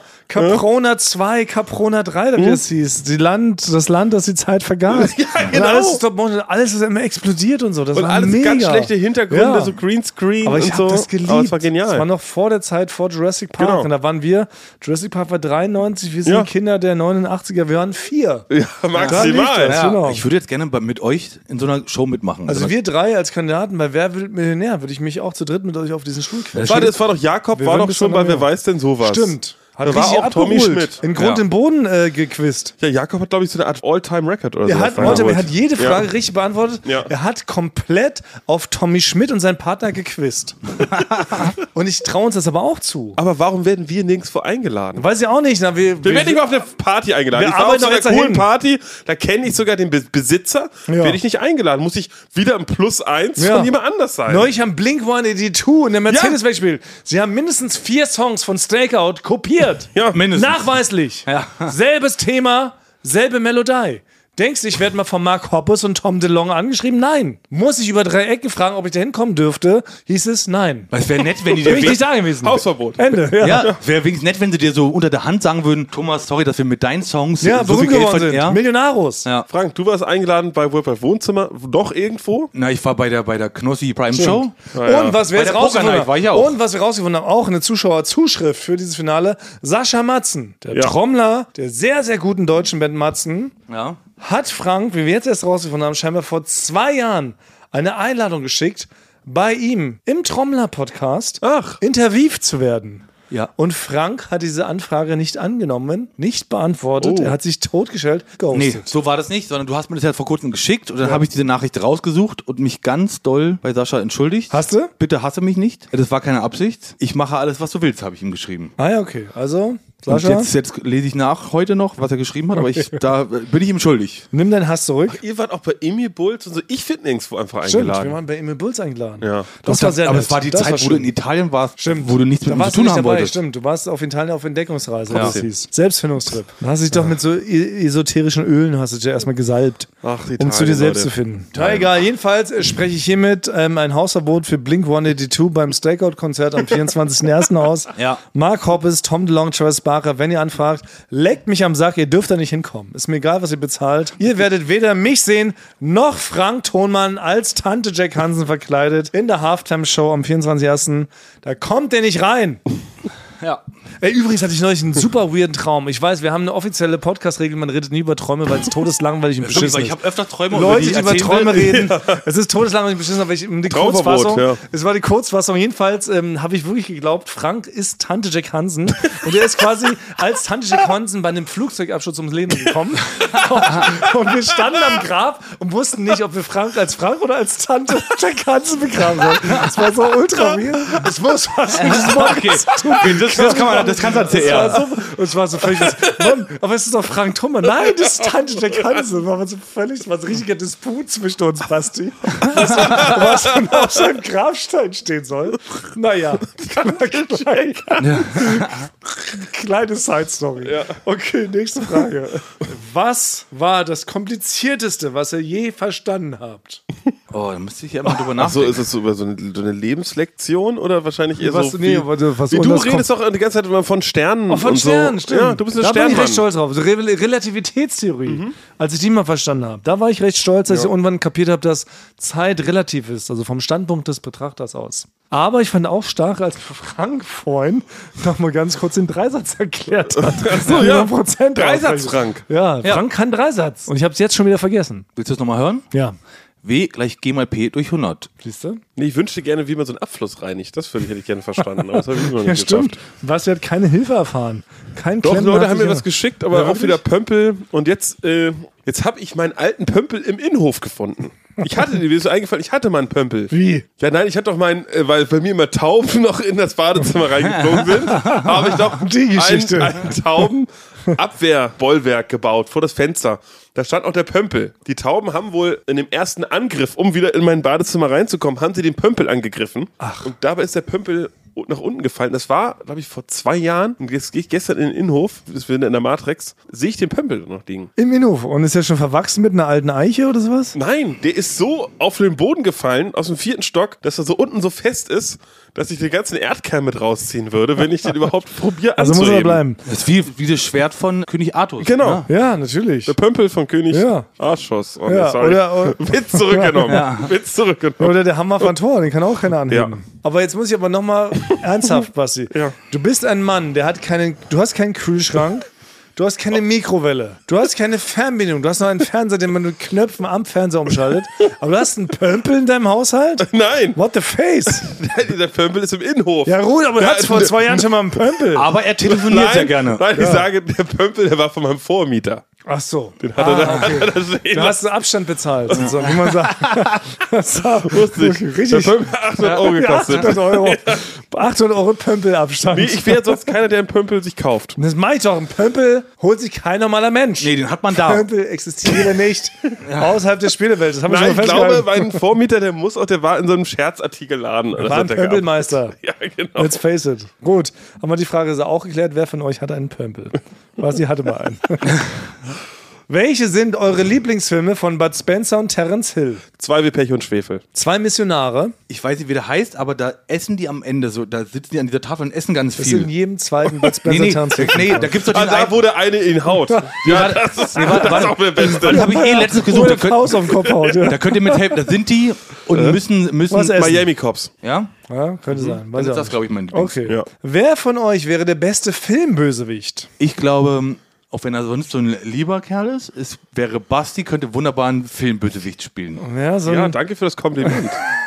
Caprona 2, Caprona 3, wie das hieß. Das Land, das die Zeit vergaß. Ja, Und genau. alles Stop-Motion, alles ist immer explodiert und so. Das Und war alles mega. ganz schlechte Hintergründe, Ja. so Greenscreen Aber ich und so. habe das geliebt. Aber es war genial. Das war noch vor der Zeit, vor Jurassic Park. Genau. Und da waren wir, Jurassic Park war 93, wir sind Ja. Kinder der 89er, wir waren 4. ja, Da lief maximal. das, Ja, genau. ich würde jetzt gerne mit euch in so einer Show mitmachen. Also wir drei als Kandidaten bei Wer wird Millionär, würde ich mich auch zu dritt mit euch auf diesen Stuhl quetschen. Warte, es war doch Jakob, Wir war würden doch bis schon dann bei Wer noch- weiß denn sowas. Stimmt. Hat Da war richtig auch Tommy abgeholt. Schmidt. In Grund Ja. und Boden gequizt. Ja, Jakob hat, glaube ich, so eine Art All-Time-Record oder so. Er hat jede Frage richtig beantwortet. Ja. Er hat komplett auf Tommy Schmidt und seinen Partner gequizt. Und ich traue uns das aber auch zu. Aber warum werden wir nirgendwo eingeladen? Weiß ich auch nicht. Na, Wir werden nicht mal auf eine Party eingeladen. Wir Ich war auf arbeiten so doch einer jetzt coolen dahin. Party, da kenne ich sogar den Besitzer, Ja. werde ich nicht eingeladen. Muss ich wieder im +1 Ja. von jemand anders sein. Neulich haben Blink-182 in der Mercedes weggespielt. Sie haben mindestens 4 Songs von Stakeout kopiert. Ja, mindestens. Nachweislich. Ja. Selbes Thema, selbe Melodie. Denkst du, ich werde mal von Mark Hoppus und Tom DeLonge angeschrieben? Nein. Muss ich über 3 Ecken fragen, ob ich da hinkommen dürfte? Hieß es nein. Es wäre nett, wenn die dir Bin ich nicht da gewesen. Hausverbot. Ende. Ja. ja, wäre wenigstens nett, wenn sie dir so unter der Hand sagen würden, Thomas, sorry, dass wir mit deinen Songs Ja, so viel berühmt Geld geworden sind. verdienen. Ja? Millionarus. Ja. Frank, du warst eingeladen bei World Wide Wohnzimmer, doch irgendwo? Na, ich war bei der Knossi Prime Show. Und was wir Bei jetzt der rausgefunden Poker Night war ich haben, auch. und was wir rausgefunden haben, auch eine Zuschauerzuschrift für dieses Finale, Sascha Matzen, der Ja. Trommler der sehr, sehr guten deutschen Band Matzen, Ja. hat Frank, wie wir jetzt erst rausgefunden haben, scheinbar vor 2 Jahren eine Einladung geschickt, bei ihm im Trommler-Podcast interviewt zu werden. Ja. Und Frank hat diese Anfrage nicht angenommen, nicht beantwortet. Er hat sich totgestellt, ghostet. Nee, so war das nicht, sondern du hast mir das ja vor kurzem geschickt und dann habe ich diese Nachricht rausgesucht und mich ganz doll bei Sascha entschuldigt. Hast du? Bitte hasse mich nicht. Das war keine Absicht. Ich mache alles, was du willst, habe ich ihm geschrieben. Ah ja, okay. Also, Und Sascha, jetzt lese ich nach heute noch, was er geschrieben hat, aber da bin ich ihm schuldig. nimm deinen Hass zurück. Ihr wart auch bei Emil Bulls und so. Ich finde nirgendwo einfach Stimmt, wir eingeladen. waren bei Emil Bulls eingeladen. Ja. Das war sehr aber nett. es war die Das Zeit, wo du in schön. Italien warst, Stimmt. wo du nichts Da mit ihm zu warst du tun nicht haben dabei, wolltest. stimmt. Du warst auf Italien auf Entdeckungsreise, Ja. wie das hieß. Selbstfindungstrip. Da hast du dich doch mit so esoterischen Ölen hast du dich ja erstmal gesalbt, Ach, um Italien, zu dir selbst Leute. zu finden. Na egal, jedenfalls spreche ich hiermit ein Hausverbot für Blink-182 beim Stakeout-Konzert am 24.01. aus. Ja. Mark Hoppus, Tom DeLonge, Travis Barker, wenn ihr anfragt, leckt mich am Sack, ihr dürft da nicht hinkommen. Ist mir egal, was ihr bezahlt. Ihr werdet weder mich sehen, noch Frank Thonmann als Tante Jack Hansen verkleidet in der Halftime-Show am 24.01. Da kommt ihr nicht rein. Ja. Übrigens hatte ich neulich einen super weirden Traum. Ich weiß, wir haben eine offizielle Podcast-Regel, man redet nie über Träume, weil es todeslangweilig und beschissen ist. Ich habe öfter Träume Leute, die über Träume reden. Ja. Es ist todeslangweilig und beschissen, aber die Traumverbot, Kurzfassung. ja. Es war die Kurzfassung. Jedenfalls habe ich wirklich geglaubt, Frank ist Tante Jack Hansen. Und er ist quasi als Tante Jack Hansen bei einem Flugzeugabsturz ums Leben gekommen. Und wir standen am Grab und wussten nicht, ob wir Frank als Frank oder als Tante Jack Hansen begraben sollen. Das war so ultra weird. Es muss was mit diesem Wort zu tun. Das kannst du erzählen. Und es war so völlig was, Mann, aber es ist doch Frank Thoma. Nein, das ist Tante Jack Hansen. War so völlig, war so ein richtiger Disput zwischen uns, Basti. Was denn auf seinem Grabstein stehen soll. Naja, kleine Side-Story. Ja. Okay, nächste Frage. Was war das Komplizierteste, was ihr je verstanden habt? Oh, da müsste ich ja mal drüber Achso, nachdenken. ist das so über so eine Lebenslektion oder wahrscheinlich eher Was- so nee, wie, was wie du anders redest doch die ganze Zeit immer von Sternen Oh, von und Sternen, so. stimmt. Ja, du bist ein da bin ich recht Sternmann. stolz drauf. So Relativitätstheorie. Als ich die mal verstanden habe, da war ich recht stolz, dass ich irgendwann kapiert habe, dass Zeit relativ ist, also vom Standpunkt des Betrachters aus. Aber ich fand auch stark, als Frank vorhin noch mal ganz kurz den Dreisatz erklärt hat. So, ja. 100% Dreisatz, Frank. Ja, Frank kann Dreisatz. Und ich habe es jetzt schon wieder vergessen. Willst du das nochmal hören? Ja. W gleich G mal P durch 100. Siehst du? Nee, ich wünschte gerne, wie man so einen Abfluss reinigt. Das hätte ich gerne verstanden. Aber das habe ich noch nicht Ja, geschafft. stimmt. Basti hat keine Hilfe erfahren. Kein Doch, Klempner Leute hat haben sich mir was geschickt, aber Ja, auch wirklich? wieder Pömpel. Und jetzt habe ich meinen alten Pömpel im Innenhof gefunden. Mir ist so eingefallen, ich hatte mal einen Pömpel. Wie? Ja, nein, ich hatte doch weil bei mir immer Tauben noch in das Badezimmer reingeflogen sind, habe ich doch Die Geschichte. ein Taubenabwehrbollwerk gebaut vor das Fenster. Da stand auch der Pömpel. Die Tauben haben wohl in dem ersten Angriff, um wieder in mein Badezimmer reinzukommen, haben sie den Pömpel angegriffen. Ach. Und dabei ist der Pömpel nach unten gefallen. Das war, glaube ich, vor 2 Jahren. Und jetzt gehe ich gestern in den Innenhof, das wir in der Matrix, sehe ich den Pömpel noch liegen. Im Innenhof. Und ist ja schon verwachsen mit einer alten Eiche oder sowas? Nein, der ist so auf den Boden gefallen, aus dem 4. Stock, dass er so unten so fest ist, dass ich den ganzen Erdkern mit rausziehen würde, wenn ich den überhaupt probiere Also muss er anzuheben. bleiben. Das ist wie das Schwert von König Artus. Genau. Ne? Ja, natürlich. Der Pömpel von König Ja. Arschos. Oh, Ja, sorry. oder- Witz zurückgenommen. Witz zurückgenommen. Oder der Hammer von Thor, den kann auch keiner anheben. Ja. Aber jetzt muss ich aber nochmal ernsthaft, Basti. Ja. Du bist ein Mann, du hast keinen Kühlschrank, du hast keine Mikrowelle, du hast keine Fernbedienung, du hast noch einen Fernseher, den man mit Knöpfen am Fernseher umschaltet, aber du hast einen Pömpel in deinem Haushalt? Nein, What the face? der Pömpel ist im Innenhof. Ja gut, aber du hattest vor 2 Jahren schon mal einen Pömpel. Aber er telefoniert sehr gerne. Nein, ich sage, der Pömpel, der war von meinem Vormieter. Ach so. Den hat er okay. das sehen Du hast einen Abstand bezahlt, so, wie man sagt. Das war Wusste ich. richtig. Der Pömpel hat 800 Euro gekostet. 800 Euro. 800 Euro Pömpelabstand. Nee, ich wäre sonst keiner, der einen Pömpel sich kauft. Das mach ich doch. Ein Pömpel holt sich kein normaler Mensch. Nee, den hat man da. Pömpel existiert nicht außerhalb der Spielewelt. Das haben wir Nein, schon ich mal glaube, festgehalten. mein Vormieter, der war in so einem Scherzartikelladen. War ein Pömpelmeister. Ja, genau. Let's face it. Gut, haben wir die Frage auch geklärt, wer von euch hat einen Pömpel? Basti hatte mal einen. Welche sind eure Lieblingsfilme von Bud Spencer und Terence Hill? 2 wie Pech und Schwefel. 2 Missionare. Ich weiß nicht, wie der heißt, aber da essen die am Ende so, da sitzen die an dieser Tafel und essen ganz Das ist in viel. jedem zweiten Bud Spencer Terence Hill. Nee, da gibt's doch Ah, diesen da, wo der eine ihn haut. Ja, das ist, das ist auch der Beste. Das habe ich letztens gesucht. Wo der Faust auf den Kopf haut. Ja. Da könnt ihr mithelfen. Da sind die und müssen Was essen? Miami Cops. ja? Ja, könnte sein. Dann Weiß ich ist auch das, nicht. glaube ich, mein Lieblings. Okay. Ja. Wer von euch wäre der beste Filmbösewicht? Ich glaube, auch wenn er sonst so ein lieber Kerl ist, wäre Basti, könnte wunderbar einen Filmbösewicht spielen. Ja, so Ja, ein, danke für das Kompliment.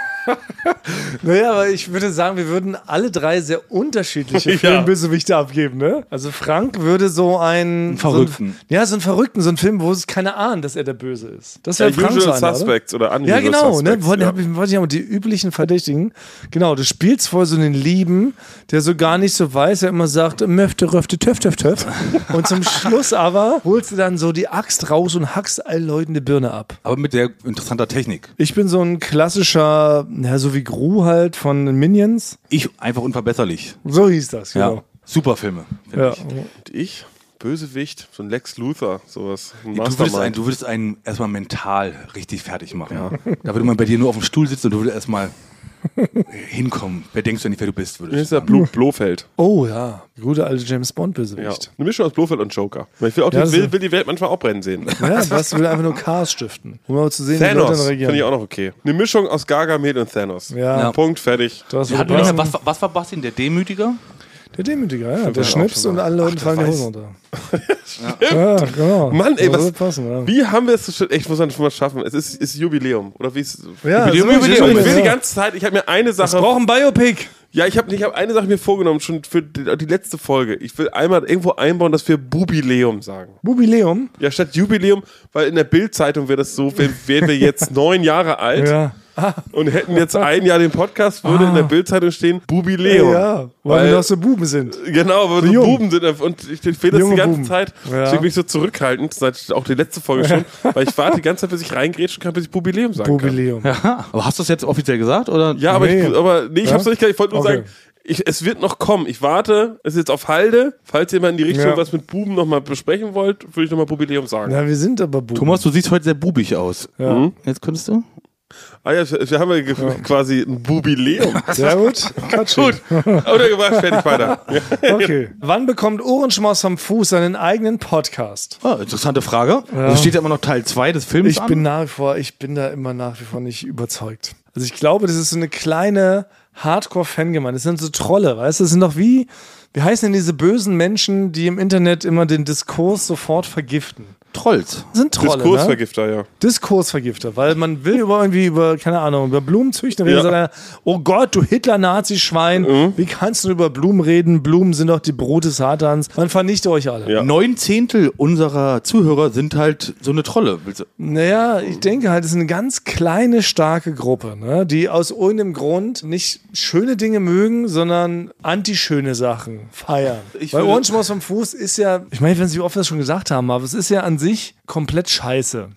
naja, aber ich würde sagen, wir würden alle 3 sehr unterschiedliche Ja. Filmbösewichte abgeben, ne? Also Frank würde so einen Verrückten. So einen Verrückten, so einen Film, wo es keiner ahnt, dass er der Böse ist. Das wäre Frank Usual sein, oder? Suspects oder Ja, Unusual genau, ne? Suspects. Wollte Ja. ich auch die üblichen Verdächtigen. Genau, du spielst vor so einen Lieben, der so gar nicht so weiß, der immer sagt, möfte, röfte, töff, töff, töff. Und zum Schluss aber holst du dann so die Axt raus und hackst allen Leuten die Birne ab. Aber mit sehr interessanter Technik. Ich bin so ein klassischer, ja, so wie Gru halt von Minions. Ich einfach unverbesserlich. So hieß das, genau. Ja. Super Filme. finde Ja. ich. Und ich, Bösewicht, so ein Lex Luthor, sowas. Ein Du Mastermind. würdest einen erstmal mental richtig fertig machen. Da würde man bei dir nur auf dem Stuhl sitzen und du würdest erstmal hinkommen. Wer denkst du nicht, wer du bist? Hier Würdest ist der Blofeld. Oh ja, gute alte James Ja. Bond-Bösewicht. Eine Mischung aus Blofeld und Joker. Ich will, auch Ja, das will die Welt manchmal auch brennen sehen. Ja, das will einfach nur Chaos stiften. Um mal zu sehen, wie Leute Thanos, dann finde ich regieren. auch noch okay. Eine Mischung aus Gargamel und Thanos. Ja, Ja. Punkt, fertig. das du? wird passen. Was war Basti, der Demütiger? Der Demütiger, ja. Der schnipst und alle Leute fallen die Hosen runter. Ja, genau. Mann, ey, Das was, wird passen, ja. wie haben wir es so schön? Ich muss das schon mal schaffen. Es ist Jubiläum. Oder wie ist Ja, Jubiläum, so- Jubiläum. Ich will ja. die ganze Zeit, ich habe mir eine Wir Sache. brauchen Biopic. Ja, ich hab eine Sache mir vorgenommen, schon für die letzte Folge. Ich will einmal irgendwo einbauen, dass wir Bubiläum sagen. Bubiläum. Ja, statt Jubiläum, weil in der Bild-Zeitung wäre das so, wären wir jetzt 9 Jahre alt Ja. und hätten jetzt ein Jahr den Podcast, würde in der Bild-Zeitung stehen, Bubiläum. Ja, weil wir noch so Buben sind. Genau, weil wir so jung. Buben sind und ich fehle das Junge die ganze Buben. Zeit. Ja. Deswegen bin ich so zurückhaltend, seit auch die letzte Folge schon, weil ich warte die ganze Zeit, bis ich reingrätschen kann, bis ich Bubiläum sagen Bubiläum. Aber hast du das jetzt offiziell gesagt? Oder? kann. Ja, aber Nee. ich hab's noch nicht gesagt, ich wollte nur Okay. sagen, es wird noch kommen. Ich warte, es ist jetzt auf Halde. Falls ihr mal in die Richtung Ja. was mit Buben nochmal besprechen wollt, würde ich nochmal Bubiläum sagen. Ja, wir sind aber Buben. Thomas, du siehst heute sehr bubig aus. Ja. Jetzt könntest du? Ah ja, wir haben ja quasi ein Bubiläum. Sehr gut. Quatsch. Gut. Oder gemacht, fertig weiter. Okay. Wann bekommt Ohrenschmaus vom Fuß seinen eigenen Podcast? Ah, interessante Frage. Es steht ja immer noch Teil 2 des Films Ich bin da immer nach wie vor nicht überzeugt. Also ich glaube, das ist so eine kleine Hardcore-Fangemeinde. Das sind so Trolle, weißt du? Das sind doch wie heißen denn diese bösen Menschen, die im Internet immer den Diskurs sofort vergiften? Trolls. Das sind Trolle, ne? Diskursvergifter, ja. Diskursvergifter, weil man will über, keine Ahnung, über Blumen züchten. Ja. Sagt er, oh Gott, du Hitler-Nazi-Schwein, wie kannst du über Blumen reden? Blumen sind doch die Brut des Satans. Man vernichtet euch alle. Ja. 9/10 unserer Zuhörer sind halt so eine Trolle. Naja, ich denke halt, es ist eine ganz kleine, starke Gruppe, ne, die aus irgendeinem Grund nicht schöne Dinge mögen, sondern antischöne Sachen feiern. Weil Ohrenschmaus vom Fuß ist ja, ich meine, wenn Sie oft das schon gesagt haben, aber es ist ja an sich komplett scheiße.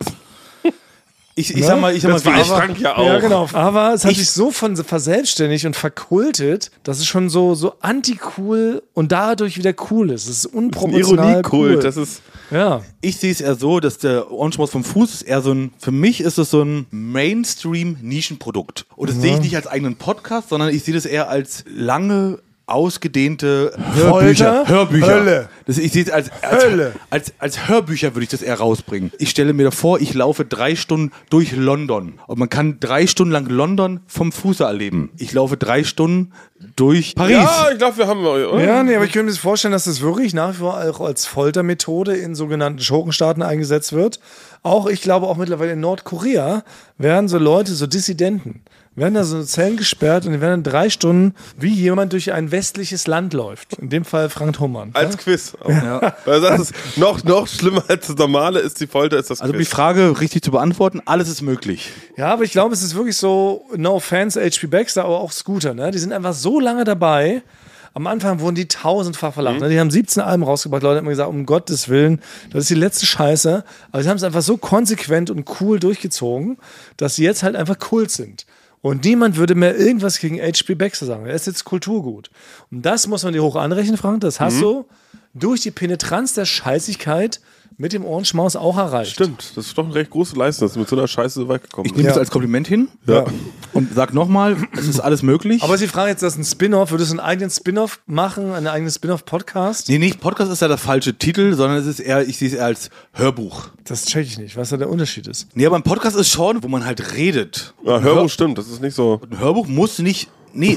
Ich sag mal, Das weiß Frank ja auch. Ja, genau. Aber es hat sich so verselbstständigt und verkultet, dass es schon so anti-cool und dadurch wieder cool ist. Es ist Ein unproportional Ironiekult, cool. das ist. Ja. Ich sehe es eher so, dass der Ohrenschmaus vom Fuß ist eher so ein, für mich ist es so ein Mainstream-Nischenprodukt. Und das sehe ich nicht als eigenen Podcast, sondern ich sehe das eher als lange ausgedehnte Hörbücher. Hölle. Ich sehe es Hölle. als Hörbücher würde ich das eher rausbringen. Ich stelle mir davor, ich laufe 3 Stunden durch London. Und man kann 3 Stunden lang London vom Fuße erleben. Ich laufe 3 Stunden durch Paris. Ja, ich glaube, wir haben. Oder? Ja, nee, aber ich könnte mir vorstellen, dass das wirklich nach wie vor auch als Foltermethode in sogenannten Schurkenstaaten eingesetzt wird. Ich glaube auch mittlerweile in Nordkorea werden so Leute, so Dissidenten, werden da so Zellen gesperrt und die werden dann 3 Stunden, wie jemand durch ein westliches Land läuft. In dem Fall Frank Hohmann. Als Quiz. Ja. Weil das ist noch schlimmer als das normale ist die Folter, ist das Also um die Quiz. Frage richtig zu beantworten, alles ist möglich. Ja, aber ich glaube, es ist wirklich so, no offense, HP Baxter, aber auch Scooter, ne? Die sind einfach so lange dabei. Am Anfang wurden die 1000-fach verlacht. Ne? Die haben 17 Alben rausgebracht. Leute haben immer gesagt, um Gottes Willen, das ist die letzte Scheiße. Aber sie haben es einfach so konsequent und cool durchgezogen, dass sie jetzt halt einfach Kult sind. Und niemand würde mehr irgendwas gegen HP Baxter sagen. Er ist jetzt Kulturgut. Und das muss man dir hoch anrechnen, Frank. Das hast du durch die Penetranz der Scheißigkeit mit dem Ohrenschmaus auch erreicht. Stimmt, das ist doch eine recht große Leistung, dass du mit so einer Scheiße so weit gekommen Ich bist. nehme das als Kompliment hin und sag nochmal, es ist alles möglich. Aber Sie fragen jetzt, das ist ein Spin-off. Würdest du einen eigenen Spin-off machen? Einen eigenen Spin-off-Podcast? Nee, nicht Podcast ist ja der falsche Titel, sondern es ist eher, ich sehe es eher als Hörbuch. Das check ich nicht, was da der Unterschied ist. Nee, aber ein Podcast ist schon, wo man halt redet. Ja, Hörbuch stimmt, das ist nicht so. Ein Hörbuch muss nicht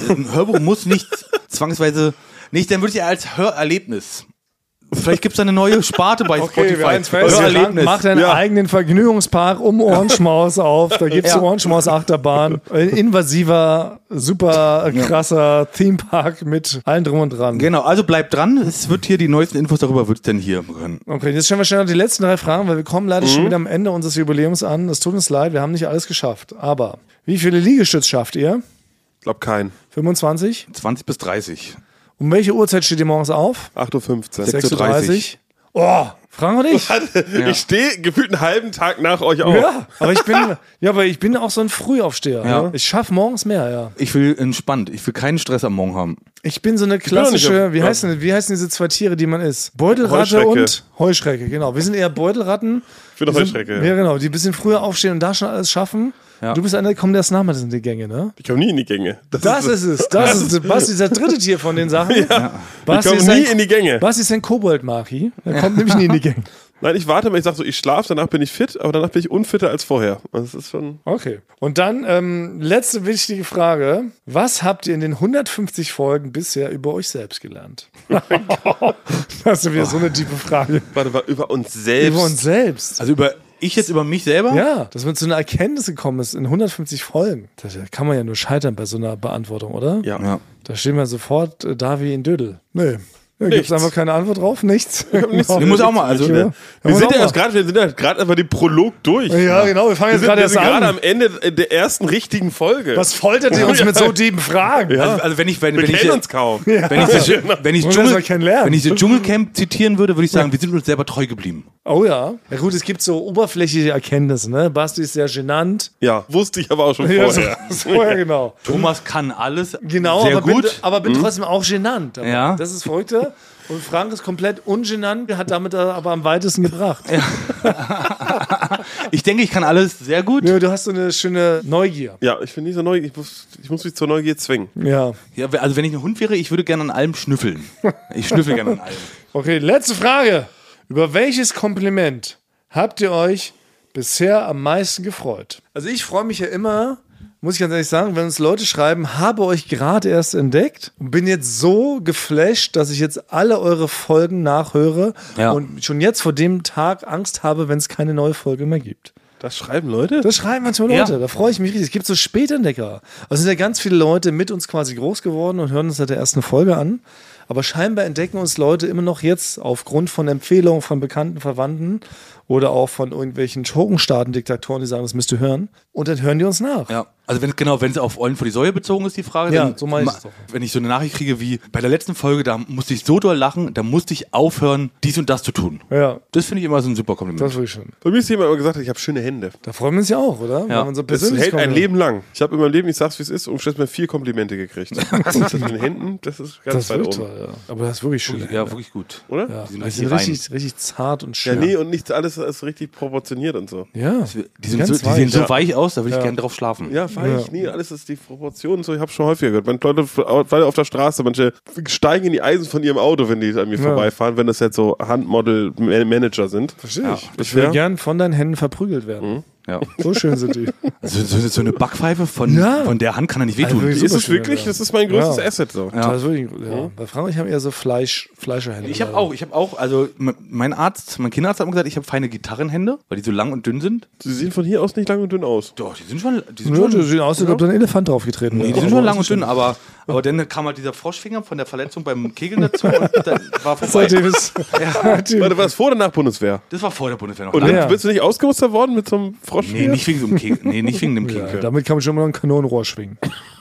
zwangsweise, nee, dann würde ich eher als Hörerlebnis. Vielleicht gibt es eine neue Sparte bei Spotify. Frank macht einen eigenen Vergnügungspark um Ohrenschmaus auf. Da gibt es Ohrenschmaus-Achterbahn. Ein invasiver, super krasser Themepark mit allem drum und dran. Genau, also bleibt dran. Es wird hier die neuesten Infos darüber, wird es denn hier hören. Okay, jetzt stellen wir schnell noch die letzten 3 Fragen, weil wir kommen leider schon wieder am Ende unseres Jubiläums an. Es tut uns leid, wir haben nicht alles geschafft. Aber wie viele Liegestütze schafft ihr? Ich glaube kein. 25? 20 bis 30. Um welche Uhrzeit steht ihr morgens auf? 8:15 Uhr. 6:30 Uhr. Oh, Frank und ich. Ich stehe gefühlt einen halben Tag nach euch auf. Ja, aber ich bin auch so ein Frühaufsteher. Ja. Ne? Ich schaffe morgens mehr, ja. Ich will entspannt, ich will keinen Stress am Morgen haben. Ich bin so eine bin doch klassische, nicht wie heißen diese 2 Tiere, die man isst? Beutelratte Heuschrecke. und Heuschrecke, genau. Wir sind eher Beutelratten. Ich bin doch Die sind- Heuschrecke. Ja, genau, die ein bisschen früher aufstehen und da schon alles schaffen. Ja. Du bist einer, der kommt erst nachmittags in die Gänge, ne? Ich komme nie in die Gänge. Das ist es. Basti ist das 3. Tier von den Sachen. Ich Basti komme ist nie in die Gänge. Basti ist ein Kobold-Maki. Der kommt nämlich nie in die Gänge. Nein, ich warte mal, ich sag so, ich schlafe, danach bin ich fit, aber danach bin ich unfitter als vorher. Das ist schon... Okay. Und dann, letzte wichtige Frage. Was habt ihr in den 150 Folgen bisher über euch selbst gelernt? Das ist wieder so eine tiefe Frage. Warte, über uns selbst. Über uns selbst. Also ich jetzt über mich selber? Ja, dass man zu einer Erkenntnis gekommen ist in 150 Folgen. Da kann man ja nur scheitern bei so einer Beantwortung, oder? Ja. Da stehen wir sofort da wie in Dödel. Nee. Da gibt es einfach keine Antwort drauf, nichts. Ich muss auch mal, also Wir sind ja gerade einfach den Prolog durch. Ja, genau, wir fangen jetzt gerade erst Wir sind gerade an. am Ende der ersten richtigen Folge. Was foltert ihr uns mit so tiefen Fragen? Also wenn ich wir kennen uns kaum. wenn ich Wollen wir das mal kennenlernen? Wenn ich The Dschungelcamp zitieren würde, würde ich sagen, wir sind uns selber treu geblieben. Oh ja. Ja gut, es gibt so oberflächliche Erkenntnisse, ne? Basti ist sehr genannt. Ja, wusste ich aber auch schon Ja, vorher. vorher genau. Thomas kann alles Genau, sehr aber gut. bin trotzdem auch genannt. Aber Ja. Das ist verrückter. Und Frank ist komplett ungenannt, hat damit aber am weitesten gebracht. Ich denke, ich kann alles sehr gut. Ja, du hast so eine schöne Neugier. Ja, ich bin nicht so neugierig. Ich muss mich zur Neugier zwingen. Ja. Ja, also wenn ich ein Hund wäre, ich würde gerne an allem schnüffeln. Ich schnüffel gerne an allem. Okay, letzte Frage. Über welches Kompliment habt ihr euch bisher am meisten gefreut? Also ich freue mich ja immer, muss ich ganz ehrlich sagen, wenn uns Leute schreiben, habe euch gerade erst entdeckt und bin jetzt so geflasht, dass ich jetzt alle eure Folgen nachhöre und schon jetzt vor dem Tag Angst habe, wenn es keine neue Folge mehr gibt. Das schreiben Leute? Das schreiben manchmal Leute, da freue ich mich richtig. Es gibt so Spätentdecker. Also sind ja ganz viele Leute mit uns quasi groß geworden und hören uns seit der ersten Folge an. Aber scheinbar entdecken uns Leute immer noch jetzt aufgrund von Empfehlungen von bekannten Verwandten oder auch von irgendwelchen Schurkenstaaten-Diktatoren, die sagen, das müsst ihr hören. Und dann hören die uns nach. Ja, also wenn es auf Eulen vor die Säue bezogen ist, die Frage, Ja, dann so meine ich es doch. wenn ich so eine Nachricht kriege wie bei der letzten Folge, da musste ich so doll lachen, da musste ich aufhören, dies und das zu tun. Ja, Das finde ich immer so ein super Kompliment. das will ich schon. Bei mir ist jemand immer gesagt, ich habe schöne Hände. Da freuen wir uns ja auch, oder? Wenn man so Das persönlich hält ein kommt. Leben lang. Ich habe in meinem Leben, ich sag's wie es ist, umständlich 4 Komplimente gekriegt. Das mit den Händen, das ist Das ganz ist weit wirklich oben. toll, ja. Aber das ist wirklich schön. Ja, wirklich gut. Oder? Ja, Die sind die sind richtig richtig zart und Ja, schön. nee, und nicht alles ist richtig proportioniert und so. Ja, Die sehen ganz so, die sehen so weich. weich aus, da würde ich gerne drauf schlafen. Ja, weich, nee, alles ist die Proportion und so. Ich habe schon häufiger gehört. Wenn Leute weil auf der Straße, manche steigen in die Eisen von ihrem Auto, wenn die an mir vorbeifahren, wenn das jetzt so Handmodel-Manager sind. Verstehe ich. Ich will gern von deinen Händen verprügelt werden. Ja. So schön sind die. So eine Backpfeife von der Hand kann er nicht wehtun. Also Ist es Superschön, wirklich? ja. Das ist mein größtes Ja. Asset so. Das ist wirklich, Bei Frank, ich habe eher so Fleischerhände. Ich habe auch, also mein Kinderarzt hat mir gesagt, ich habe feine Gitarrenhände, weil die so lang und dünn sind. Sie sehen von hier aus nicht lang und dünn aus. Doch, die sind schon Ja, die sehen aus, als ob da ein Elefant draufgetreten wäre. die sind schon lang und dünn, aber dann kam halt dieser Froschfinger von der Verletzung beim Kegeln dazu und dann war vorbei. Seitdem ist, Warte, war das vor oder nach Bundeswehr? Das war vor der Bundeswehr noch. Und lange. dann bist du nicht ausgemustert worden mit so einem Frosch? Nee, nicht wegen dem Kegel. Nee, nicht wegen dem Kegel. damit kann man schon mal ein Kanonenrohr schwingen.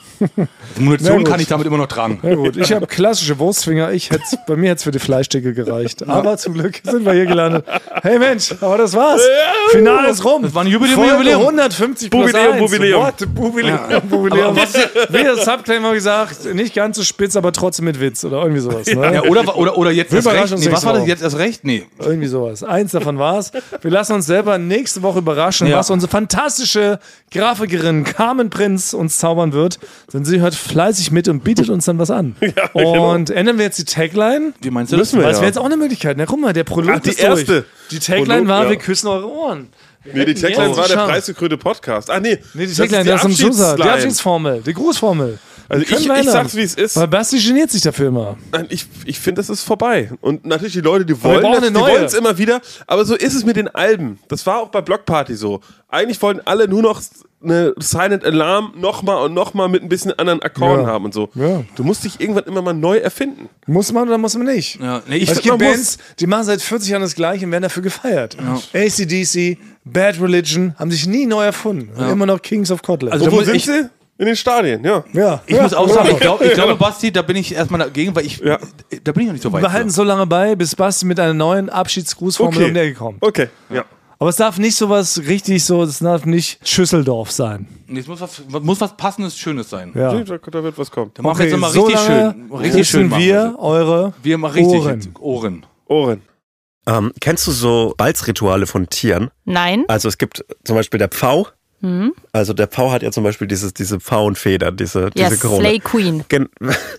Die Munition Na gut. kann ich damit immer noch tragen. Ja gut, ich habe klassische Wurstfinger. Bei mir hätte es für die Fleischdecke gereicht. Aber zum Glück sind wir hier gelandet. Hey Mensch, aber das war's. Finale ist rum. Das war ein Jubiläum. Folge 150 plus Jubiläum, 1. Jubiläum. What? Jubiläum. Wie das Subclaimer gesagt, nicht ganz so spitz, aber trotzdem mit Witz oder irgendwie sowas. Ne? Ja, oder jetzt erst recht. Überraschung Nee, was war das? nächste Jetzt erst recht? Nee. Irgendwie sowas. Eins davon war's. Wir lassen uns selber nächste Woche überraschen, Ja. was unsere fantastische Grafikerin Carmen Prinz uns zaubern wird. Denn sie hört fleißig mit und bietet uns dann was an. Und ändern wir jetzt die Tagline? Wie meinst du Müssen wir Das wäre ja. jetzt auch eine Möglichkeit. Na, guck mal, der Prolog Ach, die ist durch. erste. Die Tagline Prolog, war, ja. wir küssen eure Ohren. Nee, die Tagline jetzt war der Chance. preisgekrönte Podcast. Ah, nee. Nee, die Tagline, das ist am Schluss. Die Abschiedsformel, die Grußformel. Also Können ich wir ändern. sag's, wie es ist. Weil Basti geniert sich dafür immer. Nein, ich finde, das ist vorbei. Und natürlich die Leute, die wir wollen brauchen das, eine die neue. wollen es immer wieder. Aber so ist es mit den Alben. Das war auch bei Blockparty so. Eigentlich wollten alle nur noch eine Silent Alarm nochmal und nochmal mit ein bisschen anderen Akkorden Ja. haben und so. Ja. Du musst dich irgendwann immer mal neu erfinden. Muss man oder muss man nicht? Ja, nee, ich Es find, gibt man muss- Bands, die machen seit 40 Jahren das Gleiche und werden dafür gefeiert. AC/DC, Bad Religion haben sich nie neu erfunden. Immer noch Kings of Kotlet. Also Und da wo muss sind ich- sie? In den Stadien, ja. ja. ich muss auch sagen, ich glaube, Basti, da bin ich erstmal dagegen, weil da bin ich noch nicht so weit. Wir halten so lange bei, bis Basti mit einer neuen Abschiedsgrußformel um die Ecke kommt. Okay, ja. Aber es darf nicht sowas richtig so, es darf nicht Schüsseldorf sein. Nee, es muss was Passendes, Schönes sein. Ja. Da wird was kommen. Dann machen wir jetzt nochmal so richtig lange schön. Richtig schön machen wir eure Wir machen richtig Ohren. Ohren. Ohren. Kennst du so Balzrituale von Tieren? Nein. Also es gibt zum Beispiel der Pfau. Also der Pfau hat ja zum Beispiel diese Pfauenfeder, diese Ja, Krone. Slay Queen.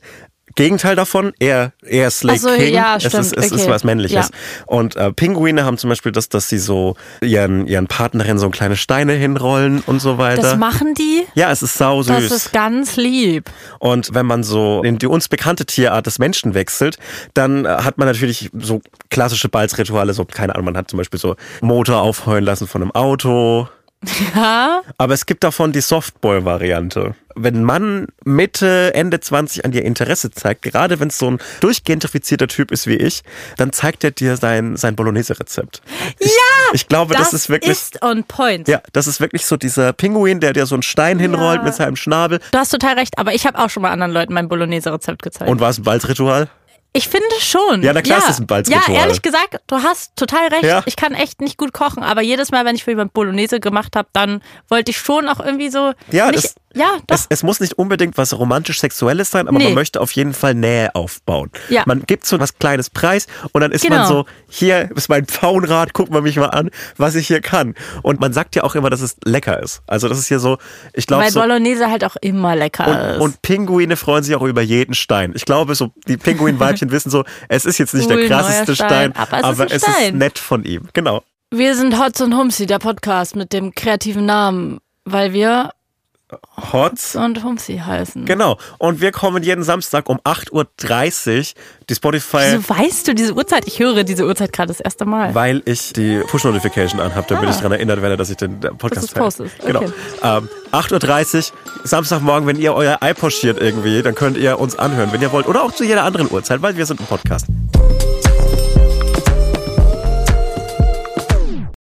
Gegenteil davon, eher Slay Ach so, King. ja, es stimmt, ist okay. was Männliches. Ja. Und Pinguine haben zum Beispiel das, dass sie so ihren Partnerinnen so kleine Steine hinrollen und so weiter. Das machen die? Ja, es ist sau süß. Das ist ganz lieb. Und wenn man so in die uns bekannte Tierart des Menschen wechselt, dann hat man natürlich so klassische Balzrituale, so, keine Ahnung, man hat zum Beispiel so Motor aufheulen lassen von einem Auto. Ja. Aber es gibt davon die Softball-Variante. Wenn ein Mann Mitte, Ende 20 an dir Interesse zeigt, gerade wenn es so ein durchgentrifizierter Typ ist wie ich, dann zeigt er dir sein Bolognese-Rezept. Ich glaube, das ist wirklich... ist on point. Ja, das ist wirklich so dieser Pinguin, der dir so einen Stein hinrollt mit seinem Schnabel. Du hast total recht, aber ich habe auch schon mal anderen Leuten mein Bolognese-Rezept gezeigt. Und war es ein Balzritual? Ich finde schon. Ja, na klar ist das ein Balzritual. Ja, ehrlich gesagt, du hast total recht. Ja. Ich kann echt nicht gut kochen, aber jedes Mal, wenn ich für jemanden Bolognese gemacht habe, dann wollte ich schon auch irgendwie so... Ja, nicht, doch. Es muss nicht unbedingt was romantisch-sexuelles sein, aber man möchte auf jeden Fall Nähe aufbauen. Ja. Man gibt so was Kleines preis und dann ist Genau. man so, hier ist mein Pfauenrad, guck mal mich mal an, was ich hier kann. Und man sagt ja auch immer, dass es lecker ist. Also das ist hier so, ich glaube Weil so... Bolognese halt auch immer lecker ist. Und Pinguine freuen sich auch über jeden Stein. Ich glaube, so die Pinguinweibchen wissen so, es ist jetzt nicht Cool, der krasseste neuer Stein, Stein, aber es ist ein Stein. nett von ihm. Genau. Wir sind Hotz und Humsi, der Podcast mit dem kreativen Namen, weil wir Hotz und Humsi heißen. Genau. Und wir kommen jeden Samstag um 8.30 Uhr. Die Spotify... Wieso weißt du diese Uhrzeit? Ich höre diese Uhrzeit gerade das erste Mal. Weil ich die Push-Notification anhabe, damit ich daran erinnert werde, dass ich den Podcast Dass du es postest. Genau. Okay. 8.30 Uhr, Samstagmorgen, wenn ihr euer Ei pochiert irgendwie, dann könnt ihr uns anhören, wenn ihr wollt. Oder auch zu jeder anderen Uhrzeit, weil wir sind ein Podcast.